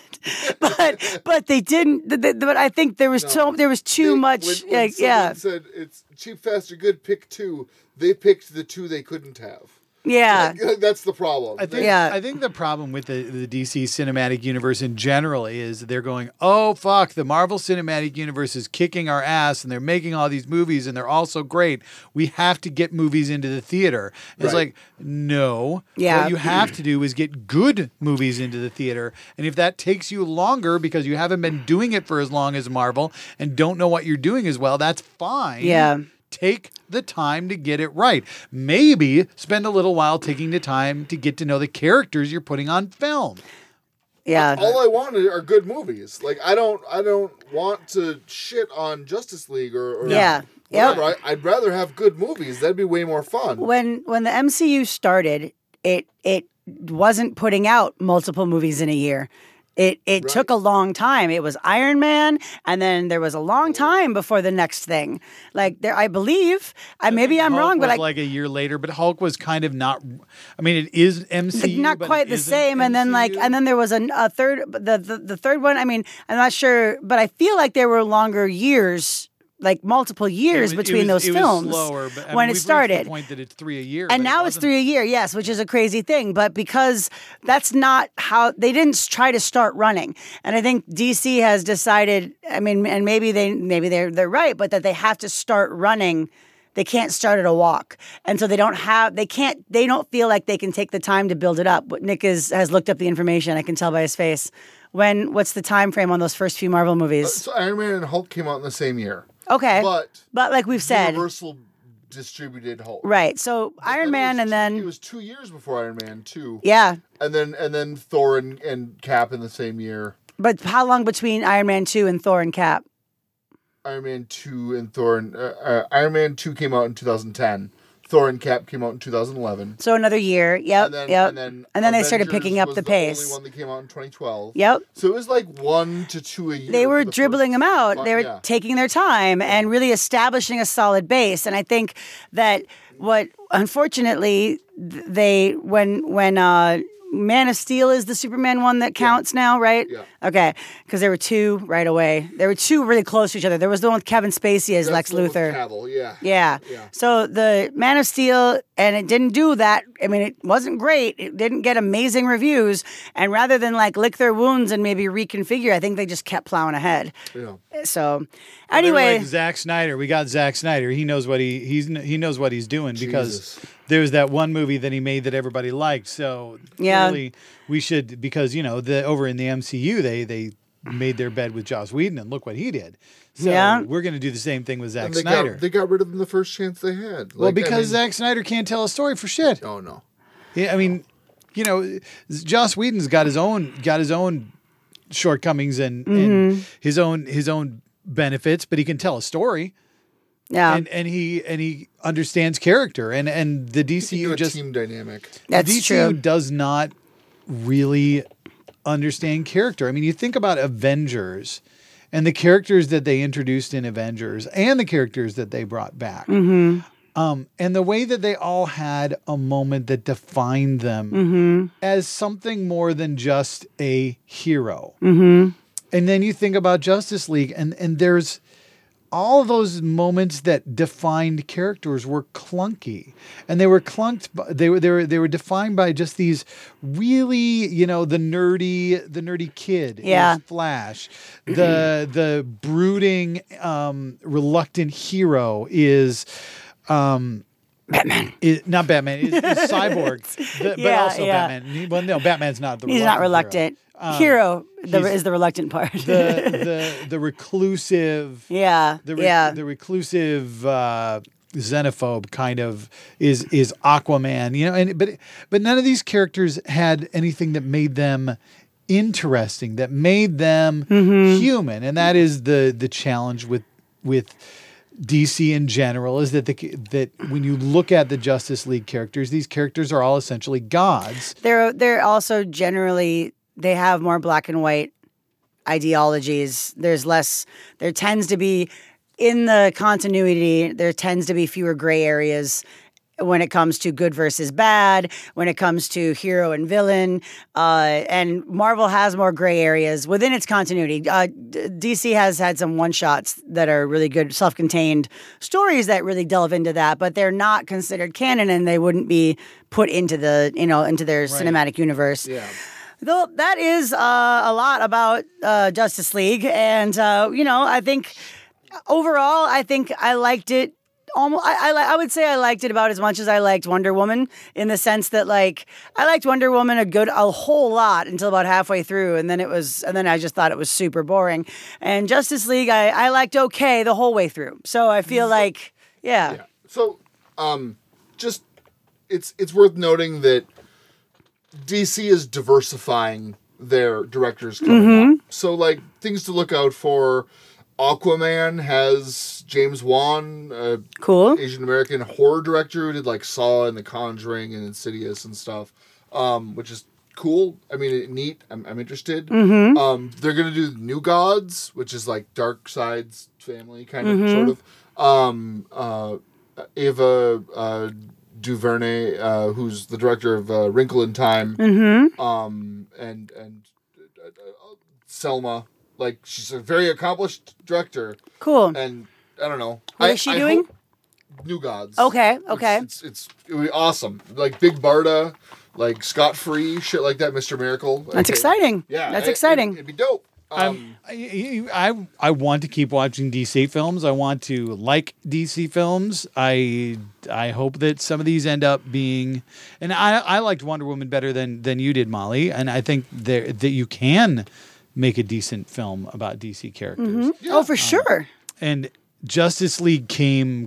[SPEAKER 1] but but they didn't. th- th- But I think there was so there was too
[SPEAKER 4] They-
[SPEAKER 1] much.
[SPEAKER 4] When, when
[SPEAKER 1] like, yeah,
[SPEAKER 4] someone said it's cheap, fast, or good, pick two. They picked the two they couldn't have.
[SPEAKER 1] yeah.
[SPEAKER 4] Like, that's the problem.
[SPEAKER 3] I think,
[SPEAKER 1] Yeah.
[SPEAKER 3] I think the problem with the, the D C cinematic universe in general is they're going, oh, fuck, the Marvel cinematic universe is kicking our ass and they're making all these movies and they're all so great. We have to get movies into the theater. It's
[SPEAKER 4] Right.
[SPEAKER 3] like, no.
[SPEAKER 1] Yeah.
[SPEAKER 3] What you have to do is get good movies into the theater. And if that takes you longer because you haven't been doing it for as long as Marvel and don't know what you're doing as well, that's fine.
[SPEAKER 1] Yeah.
[SPEAKER 3] Take the time to get it right. Maybe spend a little while taking the time to get to know the characters you're putting on film.
[SPEAKER 1] Yeah.
[SPEAKER 4] All I want are good movies. Like I don't, I don't want to shit on Justice League or, or
[SPEAKER 1] Yeah. Yep.
[SPEAKER 4] whatever. I, I'd rather have good movies. That'd be way more fun.
[SPEAKER 1] when when the M C U started, it it wasn't putting out multiple movies in a year. It it
[SPEAKER 4] Right.
[SPEAKER 1] took a long time. It was Iron Man, and then there was a long time before the next thing. Like there, I believe. I maybe I'm
[SPEAKER 3] Hulk
[SPEAKER 1] wrong, but
[SPEAKER 3] was
[SPEAKER 1] I
[SPEAKER 3] like a year later, but Hulk was kind of not. I mean, it is M C U,
[SPEAKER 1] not
[SPEAKER 3] but
[SPEAKER 1] quite
[SPEAKER 3] it
[SPEAKER 1] the
[SPEAKER 3] isn't
[SPEAKER 1] same. And then like
[SPEAKER 3] M C U.
[SPEAKER 1] and then there was a, a third. The, the the third one. I mean, I'm not sure, but I feel like there were longer years. Like multiple years
[SPEAKER 3] It was- it
[SPEAKER 1] between
[SPEAKER 3] was-
[SPEAKER 1] those
[SPEAKER 3] it was
[SPEAKER 1] films
[SPEAKER 3] slower, but, I mean,
[SPEAKER 1] when
[SPEAKER 3] we've
[SPEAKER 1] it
[SPEAKER 3] reached
[SPEAKER 1] started.
[SPEAKER 3] the point that it's three a year,
[SPEAKER 1] And
[SPEAKER 3] but it
[SPEAKER 1] now it's
[SPEAKER 3] wasn't-
[SPEAKER 1] three a year, yes, which is a crazy thing. But because that's not how they didn't s- try to start running, and I think D C has decided. I mean, and maybe they maybe they're they're right, but that they have to start running. They can't start at a walk, and so they don't have. They can't. They don't feel like they can take the time to build it up. But Nick is has looked up the information. I can tell by his face. When what's the time frame on those first few Marvel movies?
[SPEAKER 4] So Iron Man and Hulk came out in the same year,
[SPEAKER 1] Okay, but,
[SPEAKER 4] but
[SPEAKER 1] like we've said,
[SPEAKER 4] Universal distributed Hulk.
[SPEAKER 1] right? So
[SPEAKER 4] But
[SPEAKER 1] Iron
[SPEAKER 4] then it
[SPEAKER 1] Man,
[SPEAKER 4] was
[SPEAKER 1] and
[SPEAKER 4] two-
[SPEAKER 1] then
[SPEAKER 4] it was two years before Iron Man two.
[SPEAKER 1] yeah.
[SPEAKER 4] And then and then Thor and, and Cap in the same year.
[SPEAKER 1] But how long between Iron Man two and Thor and Cap?
[SPEAKER 4] Iron Man two and Thor and uh, uh, Iron Man two came out in two thousand ten. Thor and Cap came out in two thousand eleven.
[SPEAKER 1] So another year. Yep.
[SPEAKER 4] And then,
[SPEAKER 1] yep.
[SPEAKER 4] and then,
[SPEAKER 1] And then they started
[SPEAKER 4] Avengers
[SPEAKER 1] picking up
[SPEAKER 4] was
[SPEAKER 1] the
[SPEAKER 4] the
[SPEAKER 1] pace.
[SPEAKER 4] only one that came out in twenty twelve.
[SPEAKER 1] Yep.
[SPEAKER 4] So it was like one to two a year.
[SPEAKER 1] They were
[SPEAKER 4] for the
[SPEAKER 1] dribbling
[SPEAKER 4] first
[SPEAKER 1] them out.
[SPEAKER 4] fi-
[SPEAKER 1] They were
[SPEAKER 4] yeah.
[SPEAKER 1] taking their time and really establishing a solid base. And I think that what unfortunately th- they when when uh Man of Steel is the Superman one that counts now, right?
[SPEAKER 4] Yeah.
[SPEAKER 1] Okay, because there were two right away. There were two really close to each other. There was the one with Kevin Spacey as
[SPEAKER 4] That's
[SPEAKER 1] Lex
[SPEAKER 4] the one with
[SPEAKER 1] Luthor.
[SPEAKER 4] Cavill, yeah.
[SPEAKER 1] Yeah.
[SPEAKER 4] Yeah.
[SPEAKER 1] So the Man of Steel, and it didn't do that. I mean, it wasn't great. It didn't get amazing reviews. And rather than like lick their wounds and maybe reconfigure, I think they just kept plowing ahead.
[SPEAKER 4] Yeah.
[SPEAKER 1] So
[SPEAKER 3] They're
[SPEAKER 1] anyway,
[SPEAKER 3] like Zack Snyder. We got Zack Snyder. He knows what he he's he knows what he's doing because
[SPEAKER 4] Jesus.
[SPEAKER 3] there was that one movie that he made that everybody liked. So
[SPEAKER 1] Yeah.
[SPEAKER 3] clearly we should because you know the over in the M C U they they made their bed with Joss Whedon, and look what he did. So
[SPEAKER 1] Yeah.
[SPEAKER 3] we're going to do the same thing with Zack
[SPEAKER 4] And they
[SPEAKER 3] Snyder.
[SPEAKER 4] got, they got rid of him the first chance they had.
[SPEAKER 3] well,
[SPEAKER 4] Like,
[SPEAKER 3] because
[SPEAKER 4] I mean,
[SPEAKER 3] Zack Snyder can't tell a story for shit.
[SPEAKER 4] oh no,
[SPEAKER 3] Yeah, I mean, you know, Joss Whedon's got his own got his own shortcomings and, and his own his own benefits, but he can tell a story.
[SPEAKER 1] Yeah.
[SPEAKER 3] And and he and he understands character, and and the
[SPEAKER 4] you
[SPEAKER 3] D C
[SPEAKER 4] do
[SPEAKER 3] U
[SPEAKER 4] a
[SPEAKER 3] just
[SPEAKER 4] team dynamic.
[SPEAKER 1] That's
[SPEAKER 3] the D C U
[SPEAKER 1] true.
[SPEAKER 3] does not really understand character. I mean, you think about Avengers and the characters that they introduced in Avengers and the characters that they brought back.
[SPEAKER 1] Mm-hmm.
[SPEAKER 3] Um, and the way that they all had a moment that defined them
[SPEAKER 1] Mm-hmm.
[SPEAKER 3] as something more than just a hero.
[SPEAKER 1] Mm-hmm.
[SPEAKER 3] And then you think about Justice League, and, and there's all those moments that defined characters were clunky, and they were clunked. By, they were they were they were defined by just these really, you know, the nerdy the nerdy kid,
[SPEAKER 1] Yeah.
[SPEAKER 3] is Flash, the the brooding, um, reluctant hero is. Um,
[SPEAKER 1] Batman.
[SPEAKER 3] Is, not Batman. Is, is Cyborg, the, but
[SPEAKER 1] Yeah,
[SPEAKER 3] also
[SPEAKER 1] yeah.
[SPEAKER 3] Batman. He- Well, no, Batman's not the.
[SPEAKER 1] He's not
[SPEAKER 3] reluctant
[SPEAKER 1] reluctant.
[SPEAKER 3] hero. Um,
[SPEAKER 1] Hero the,
[SPEAKER 3] he's-
[SPEAKER 1] is the reluctant part.
[SPEAKER 3] the the the reclusive.
[SPEAKER 1] yeah.
[SPEAKER 3] The re-
[SPEAKER 1] yeah.
[SPEAKER 3] the reclusive uh, xenophobe kind of is is Aquaman, you know, and but but none of these characters had anything that made them interesting, that made them
[SPEAKER 1] Mm-hmm.
[SPEAKER 3] human, and that is the the challenge with with D C in general, is that the that when you look at the Justice League characters, these characters are all essentially gods.
[SPEAKER 1] They're they're also generally they have more black and white ideologies. There's less. There tends to be in the continuity. There tends to be fewer gray areas when it comes to good versus bad. When it comes to hero and villain, uh, and Marvel has more gray areas within its continuity. Uh, D- DC has had some one shots that are really good, self-contained stories that really delve into that, but they're not considered canon, and they wouldn't be put into the you know into their cinematic universe.
[SPEAKER 4] Yeah.
[SPEAKER 1] Though that is uh, a lot about uh, Justice League, and uh, you know, I think overall, I think I liked it. Almost, I, I li- I would say I liked it about as much as I liked Wonder Woman, in the sense that like I liked Wonder Woman a good a whole lot until about halfway through, and then it was, and then I just thought it was super boring. And Justice League, I, I liked okay the whole way through. So I feel like, yeah,
[SPEAKER 4] Yeah. So, um, just it's it's worth noting that D C is diversifying their directors coming
[SPEAKER 1] Mm-hmm.
[SPEAKER 4] up. So, like, things to look out for. Aquaman has James Wan, a
[SPEAKER 1] cool.
[SPEAKER 4] Asian American horror director who did like Saw and The Conjuring and Insidious and stuff, um, which is cool. I mean, neat. I'm, I'm interested.
[SPEAKER 1] Mm-hmm.
[SPEAKER 4] Um, they're gonna do New Gods, which is like Darkseid's family kind of
[SPEAKER 1] Mm-hmm.
[SPEAKER 4] sort of. Um, uh, Ava uh, DuVernay, uh, who's the director of uh, Wrinkle in Time,
[SPEAKER 1] Mm-hmm.
[SPEAKER 4] um, and and uh, uh, Selma. Like, she's a very accomplished director,
[SPEAKER 1] Cool.
[SPEAKER 4] and I don't know.
[SPEAKER 1] What
[SPEAKER 4] I,
[SPEAKER 1] is she
[SPEAKER 4] I
[SPEAKER 1] doing?
[SPEAKER 4] hope- New Gods.
[SPEAKER 1] Okay, okay.
[SPEAKER 4] It's, it's, it's it would be awesome. Like Big Barda, like Scott Free, shit like that. Mister Miracle.
[SPEAKER 1] That's
[SPEAKER 4] Okay.
[SPEAKER 1] exciting.
[SPEAKER 4] Yeah,
[SPEAKER 1] That's
[SPEAKER 4] it-
[SPEAKER 1] exciting.
[SPEAKER 4] It, it'd be dope. Um,
[SPEAKER 3] I, I I want to keep watching D C films. I want to like D C films. I I hope that some of these end up being, and I I liked Wonder Woman better than than you did, Molly. And I think there that you can make a decent film about D C characters.
[SPEAKER 1] Oh, for sure.
[SPEAKER 3] And Justice League came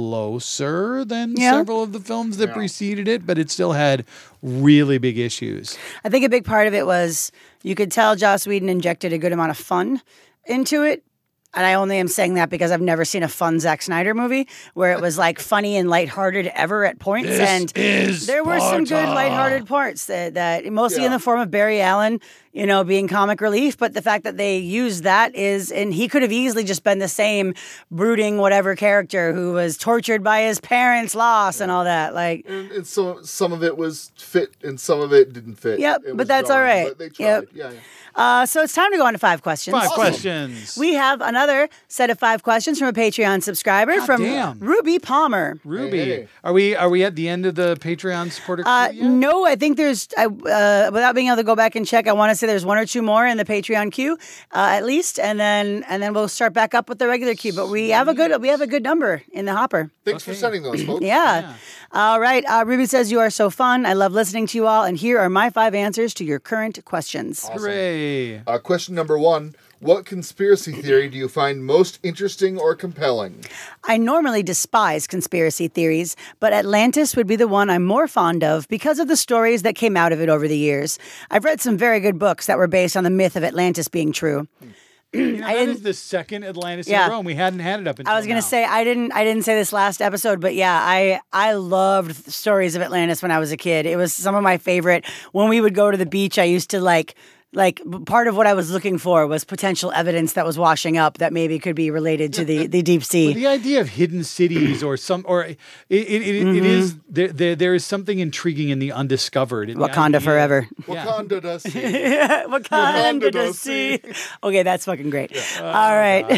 [SPEAKER 3] closer than
[SPEAKER 1] Yeah.
[SPEAKER 3] several of the films that
[SPEAKER 4] Yeah.
[SPEAKER 3] preceded it, but it still had really big issues.
[SPEAKER 1] I think a big part of it was you could tell Joss Whedon injected a good amount of fun into it. And I only am saying that because I've never seen a fun Zack Snyder movie where it was like funny and lighthearted ever at points.
[SPEAKER 3] This
[SPEAKER 1] and
[SPEAKER 3] is
[SPEAKER 1] there were some good
[SPEAKER 3] Sparta.
[SPEAKER 1] lighthearted parts that, that mostly in
[SPEAKER 4] Yeah.
[SPEAKER 1] the form of Barry Allen, you know, being comic relief. But the fact that they used that is, and he could have easily just been the same brooding whatever character who was tortured by his parents' loss and all that. Like,
[SPEAKER 4] and, and so some of it was fit, and some of it didn't fit.
[SPEAKER 1] Yep,
[SPEAKER 4] It
[SPEAKER 1] but
[SPEAKER 4] was
[SPEAKER 1] that's all
[SPEAKER 4] jarring,
[SPEAKER 1] right.
[SPEAKER 4] But they tried.
[SPEAKER 1] Yep.
[SPEAKER 4] Yeah, yeah.
[SPEAKER 1] uh, so it's time to go on to five questions.
[SPEAKER 3] Five
[SPEAKER 4] Awesome.
[SPEAKER 3] questions.
[SPEAKER 1] We have another set of five questions from a Patreon subscriber from
[SPEAKER 3] damn.
[SPEAKER 1] Ruby Palmer.
[SPEAKER 3] Ruby,
[SPEAKER 4] Hey, hey.
[SPEAKER 3] are we are we at the end of the Patreon supporter?
[SPEAKER 1] Uh,
[SPEAKER 3] queue yet?
[SPEAKER 1] no, I think there's, I, uh, without being able to go back and check, I want to say there's one or two more in the Patreon queue, uh, at least, and then and then we'll start back up with the regular queue. But we have a good we have a good number in the hopper.
[SPEAKER 4] Thanks for
[SPEAKER 3] Okay.
[SPEAKER 4] sending those, folks.
[SPEAKER 1] Yeah.
[SPEAKER 3] Yeah.
[SPEAKER 1] All right. Uh, Ruby says you are so fun. I love listening to you all, and here are my five answers to your current questions.
[SPEAKER 3] Hooray! Hey.
[SPEAKER 4] Uh, question number one. What conspiracy theory do you find most interesting or compelling?
[SPEAKER 1] I normally despise conspiracy theories, but Atlantis would be the one I'm more fond of because of the stories that came out of it over the years. I've read some very good books that were based on the myth of Atlantis being true.
[SPEAKER 3] You know,
[SPEAKER 1] I
[SPEAKER 3] that
[SPEAKER 1] didn't-
[SPEAKER 3] is the second Atlantis
[SPEAKER 1] Yeah.
[SPEAKER 3] in a row, and we hadn't had it up until
[SPEAKER 1] I was gonna
[SPEAKER 3] now.
[SPEAKER 1] say I didn't I didn't say this last episode, but yeah, I I loved stories of Atlantis when I was a kid. It was some of my favorite. When we would go to the beach, I used to like like part of what I was looking for was potential evidence that was washing up that maybe could be related to the, the deep sea.
[SPEAKER 3] The idea of hidden cities or some, or it, it, it,
[SPEAKER 1] Mm-hmm.
[SPEAKER 3] it is, there, there, there is something intriguing in the undiscovered. in the
[SPEAKER 1] Wakanda
[SPEAKER 3] idea-
[SPEAKER 1] forever.
[SPEAKER 3] Yeah.
[SPEAKER 4] Wakanda does see.
[SPEAKER 1] Wakanda to
[SPEAKER 4] to
[SPEAKER 1] see. Okay, that's fucking great. All right.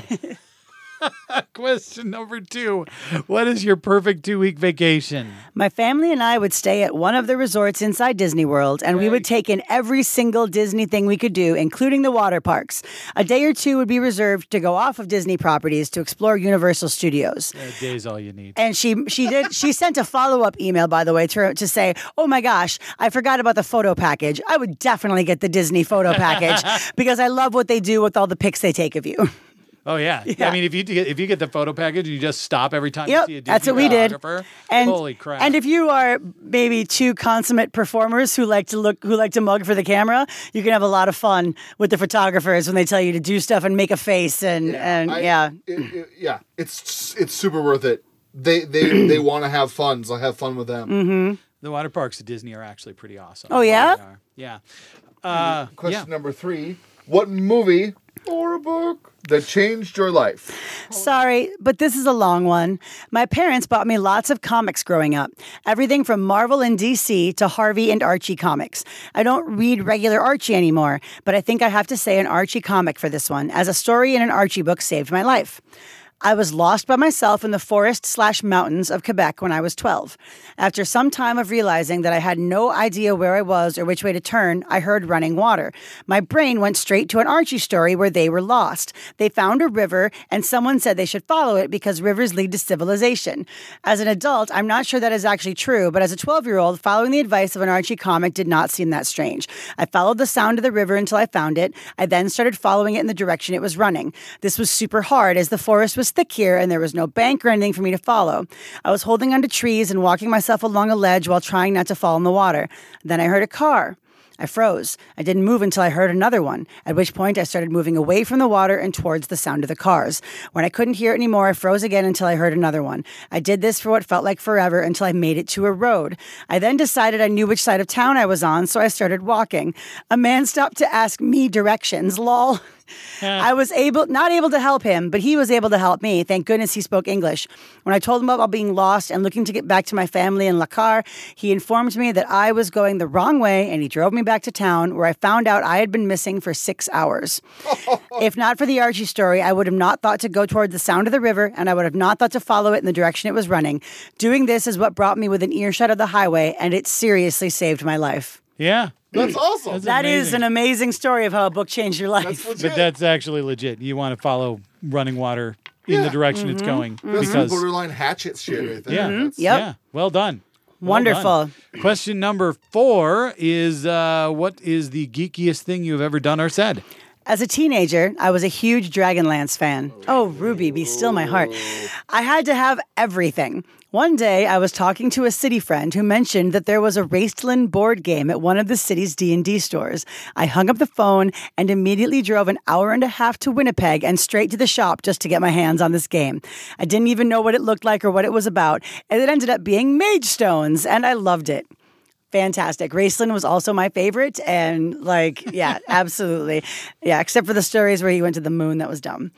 [SPEAKER 3] Question number two. What is your perfect two week vacation?
[SPEAKER 1] My family and I would stay at one of the resorts inside Disney World, and we would take in every single Disney thing we could do, including the water parks. A day or two would be reserved to go off of Disney properties to explore Universal Studios.
[SPEAKER 3] A day's all you need.
[SPEAKER 1] And she she did she sent a follow-up email, by the way, to, to say, oh my gosh, I forgot about the photo package. I would definitely get the Disney photo package because I love what they do with all the pics they take of you.
[SPEAKER 3] Oh yeah.
[SPEAKER 1] Yeah.
[SPEAKER 3] I mean, if you get if you get the photo package and you just stop every time
[SPEAKER 1] Yep,
[SPEAKER 3] you see a Disney
[SPEAKER 1] that's what we did.
[SPEAKER 3] photographer,
[SPEAKER 1] And,
[SPEAKER 3] holy crap!
[SPEAKER 1] And if you are maybe two consummate performers who like to look, who like to mug for the camera, you can have a lot of fun with the photographers when they tell you to do stuff and make a face and and
[SPEAKER 4] I-
[SPEAKER 1] yeah.
[SPEAKER 4] it- it- yeah. It's it's super worth it. They they they want to have fun, so have fun with them.
[SPEAKER 1] Mm-hmm.
[SPEAKER 3] the water parks at Disney are actually pretty awesome.
[SPEAKER 1] Oh, yeah?
[SPEAKER 3] They are. Yeah. Uh,
[SPEAKER 4] Question
[SPEAKER 3] yeah.
[SPEAKER 4] number three. What movie or a book that changed your life?
[SPEAKER 1] Sorry, but this is a long one. My parents bought me lots of comics growing up. Everything from Marvel and D C to Harvey and Archie comics. I don't read regular Archie anymore, but I think I have to say an Archie comic for this one, as a story in an Archie book saved my life. I was lost by myself in the forest slash mountains of Quebec when I was twelve. After some time of realizing that I had no idea where I was or which way to turn, I heard running water. My brain went straight to an Archie story where they were lost. They found a river and someone said they should follow it because rivers lead to civilization. As an adult, I'm not sure that is actually true, but as a twelve-year-old, following the advice of an Archie comic did not seem that strange. I followed the sound of the river until I found it. I then started following it in the direction it was running. This was super hard as the forest was thick here and there was no bank or anything for me to follow. I was holding onto trees and walking myself along a ledge while trying not to fall in the water. Then I heard a car. I froze. I didn't move until I heard another one, at which point I started moving away from the water and towards the sound of the cars. When I couldn't hear it anymore, I froze again until I heard another one. I did this for what felt like forever until I made it to a road. I then decided I knew which side of town I was on, so I started walking. A man stopped to ask me directions, lol. I was able, not able to help him, but he was able to help me. Thank goodness he spoke English. When I told him about being lost and looking to get back to my family in Lakar, he informed me that I was going the wrong way and he drove me back to town where I found out I had been missing for six hours. If not for the Archie story, I would have not thought to go toward the sound of the river and I would have not thought to follow it in the direction it was running. Doing this is what brought me within earshot of the highway and it seriously saved my life.
[SPEAKER 3] Yeah.
[SPEAKER 4] That's awesome.
[SPEAKER 3] That's
[SPEAKER 1] That is
[SPEAKER 3] amazing.
[SPEAKER 1] an amazing story of how a book changed your life.
[SPEAKER 4] That's legit.
[SPEAKER 3] But that's actually legit. You want to follow running water in the
[SPEAKER 4] Yeah.
[SPEAKER 3] direction it's going
[SPEAKER 4] That's
[SPEAKER 3] because
[SPEAKER 4] borderline hatchet shit right there.
[SPEAKER 3] yeah,
[SPEAKER 4] That's-
[SPEAKER 1] Yep.
[SPEAKER 3] yeah. Well done. Well
[SPEAKER 1] Wonderful.
[SPEAKER 3] done. Question number four is uh, what is the geekiest thing you have ever done or said?
[SPEAKER 1] As a teenager, I was a huge Dragonlance fan. Oh, Ruby, be still my heart. I had to have everything. One day, I was talking to a city friend who mentioned that there was a Raistland board game at one of the city's D and D stores. I hung up the phone and immediately drove an hour and a half to Winnipeg and straight to the shop just to get my hands on this game. I didn't even know what it looked like or what it was about, and it ended up being Mage Stones, and I loved it. Fantastic. Raceland was also my favorite. And like, yeah, absolutely. Yeah, except for the stories where he went to the moon. That was dumb.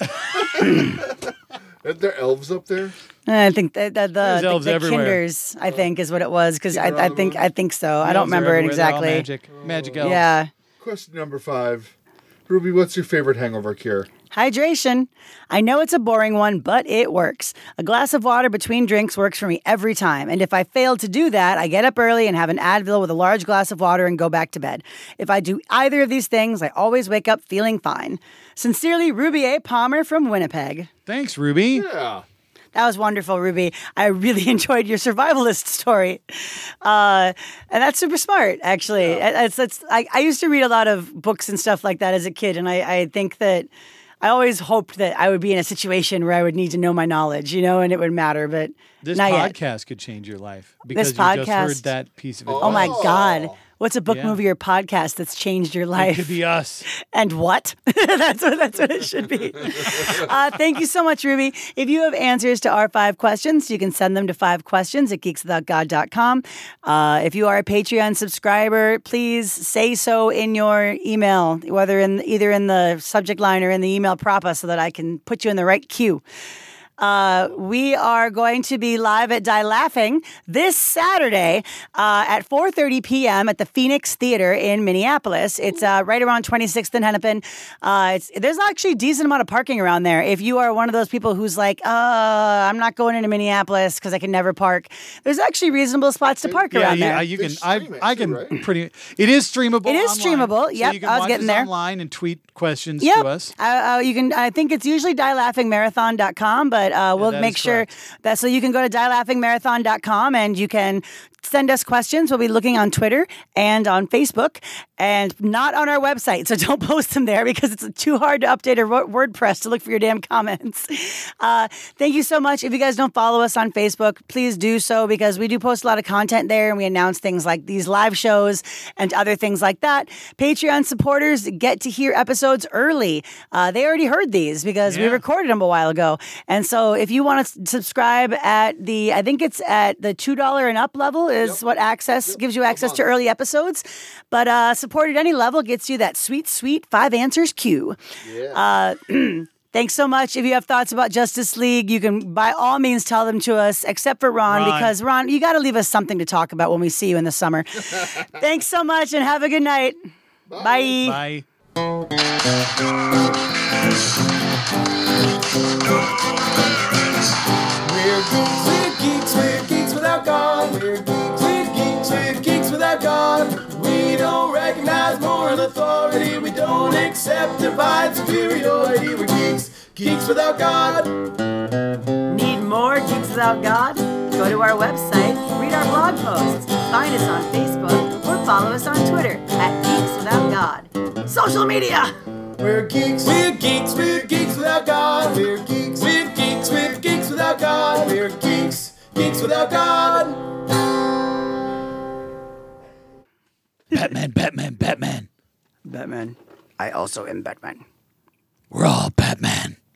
[SPEAKER 4] Aren't there elves up there?
[SPEAKER 1] I think that the, the,
[SPEAKER 3] There's
[SPEAKER 1] the,
[SPEAKER 3] elves
[SPEAKER 1] the
[SPEAKER 3] everywhere.
[SPEAKER 1] Kinders, I think, is what it was. Because I,
[SPEAKER 4] Keep it
[SPEAKER 1] I
[SPEAKER 4] on the
[SPEAKER 1] think
[SPEAKER 4] moon.
[SPEAKER 1] I think so. I don't
[SPEAKER 3] Elves are
[SPEAKER 1] remember it
[SPEAKER 3] everywhere. They're all
[SPEAKER 1] exactly.
[SPEAKER 3] Magic, magic elves.
[SPEAKER 1] Yeah.
[SPEAKER 4] Question number five. Ruby, what's your favorite hangover cure?
[SPEAKER 1] Hydration. I know it's a boring one, but it works. A glass of water between drinks works for me every time. And if I fail to do that, I get up early and have an Advil with a large glass of water and go back to bed. If I do either of these things, I always wake up feeling fine. Sincerely, Ruby A. Palmer from Winnipeg.
[SPEAKER 3] Thanks, Ruby.
[SPEAKER 4] Yeah.
[SPEAKER 1] That was wonderful, Ruby. I really enjoyed your survivalist story. Uh, and that's super smart, actually. Yeah. It's, it's, I, I used to read a lot of books and stuff like that as a kid, and I, I think that I always hoped that I would be in a situation where I would need to know my knowledge, you know, and it would matter, but
[SPEAKER 3] this
[SPEAKER 1] not
[SPEAKER 3] podcast
[SPEAKER 1] yet.
[SPEAKER 3] could change your life because
[SPEAKER 1] This
[SPEAKER 3] you
[SPEAKER 1] podcast-
[SPEAKER 3] just heard that piece of advice.
[SPEAKER 1] Oh, my God. What's a book,
[SPEAKER 3] Yeah.
[SPEAKER 1] movie, or podcast that's changed your
[SPEAKER 3] It
[SPEAKER 1] life?
[SPEAKER 3] could be us.
[SPEAKER 1] And what? that's what that's what it should be. Uh, thank you so much, Ruby. If you have answers to our five questions, you can send them to five questions at geeks without god dot com. Uh, if you are a Patreon subscriber, please say so in your email, whether in either in the subject line or in the email proper, so that I can put you in the right queue. Uh, we are going to be live at Die Laughing this Saturday uh, at four thirty p.m. at the Phoenix Theater in Minneapolis. It's uh, right around twenty-sixth and Hennepin. Uh, it's, there's actually a decent amount of parking around there. If you are one of those people who's like, uh, I'm not going into Minneapolis because I can never park, there's actually reasonable spots to park
[SPEAKER 3] Yeah,
[SPEAKER 1] around
[SPEAKER 3] you,
[SPEAKER 1] there.
[SPEAKER 3] uh, you
[SPEAKER 4] They
[SPEAKER 3] can.
[SPEAKER 4] stream
[SPEAKER 3] I,
[SPEAKER 4] it
[SPEAKER 3] I
[SPEAKER 4] too,
[SPEAKER 3] can
[SPEAKER 4] right?
[SPEAKER 3] pretty. It is streamable.
[SPEAKER 1] It is
[SPEAKER 3] online.
[SPEAKER 1] streamable.
[SPEAKER 3] So
[SPEAKER 1] Yep,
[SPEAKER 3] you can
[SPEAKER 1] I was
[SPEAKER 3] watch
[SPEAKER 1] getting
[SPEAKER 3] us
[SPEAKER 1] there.
[SPEAKER 3] online and tweet questions
[SPEAKER 1] Yep.
[SPEAKER 3] to us.
[SPEAKER 1] Uh, uh, you can. I think it's usually die laughing marathon dot com, but uh, we'll
[SPEAKER 3] that
[SPEAKER 1] make
[SPEAKER 3] is
[SPEAKER 1] sure
[SPEAKER 3] correct.
[SPEAKER 1] that so you can go to die laughing marathon dot com and you can send us questions. We'll be looking on Twitter and on Facebook and not on our website. So don't post them there because it's too hard to update our Wo- WordPress to look for your damn comments. Uh, thank you so much. If you guys don't follow us on Facebook, please do so because we do post a lot of content there and we announce things like these live shows and other things like that. Patreon supporters get to hear episodes early. Uh, they already heard these because we
[SPEAKER 3] Yeah.
[SPEAKER 1] recorded them a while ago. And so if you want to subscribe at the, I think it's at the two dollars and up level is
[SPEAKER 4] Yep.
[SPEAKER 1] what access gives you access to
[SPEAKER 4] month.
[SPEAKER 1] early episodes. But uh, support at any level gets you that sweet, sweet five answers queue.
[SPEAKER 4] Yeah.
[SPEAKER 1] Uh, thanks so much. If you have thoughts about Justice League, you can by all means tell them to us, except for Ron,
[SPEAKER 3] Ron.
[SPEAKER 1] because Ron, you got to leave us something to talk about when we see you in the summer. Thanks so much and have a good night. Bye.
[SPEAKER 3] Bye.
[SPEAKER 2] We're geeks, we're geeks, we're geeks without God. We're geeks, we're geeks, we're geeks without God. We don't recognize moral authority. We don't accept divine superiority. We're geeks, geeks without God.
[SPEAKER 1] Need more Geeks Without God? Go to our website, read our blog posts, find us on Facebook, or follow us on Twitter at Geeks Without God. Social media!
[SPEAKER 2] We're geeks, we're geeks, we're geeks without God. We're geeks, we're geeks, we're geeks without God. We're geeks, geeks without God.
[SPEAKER 3] Batman, Batman, Batman.
[SPEAKER 1] Batman. I also am Batman.
[SPEAKER 3] We're all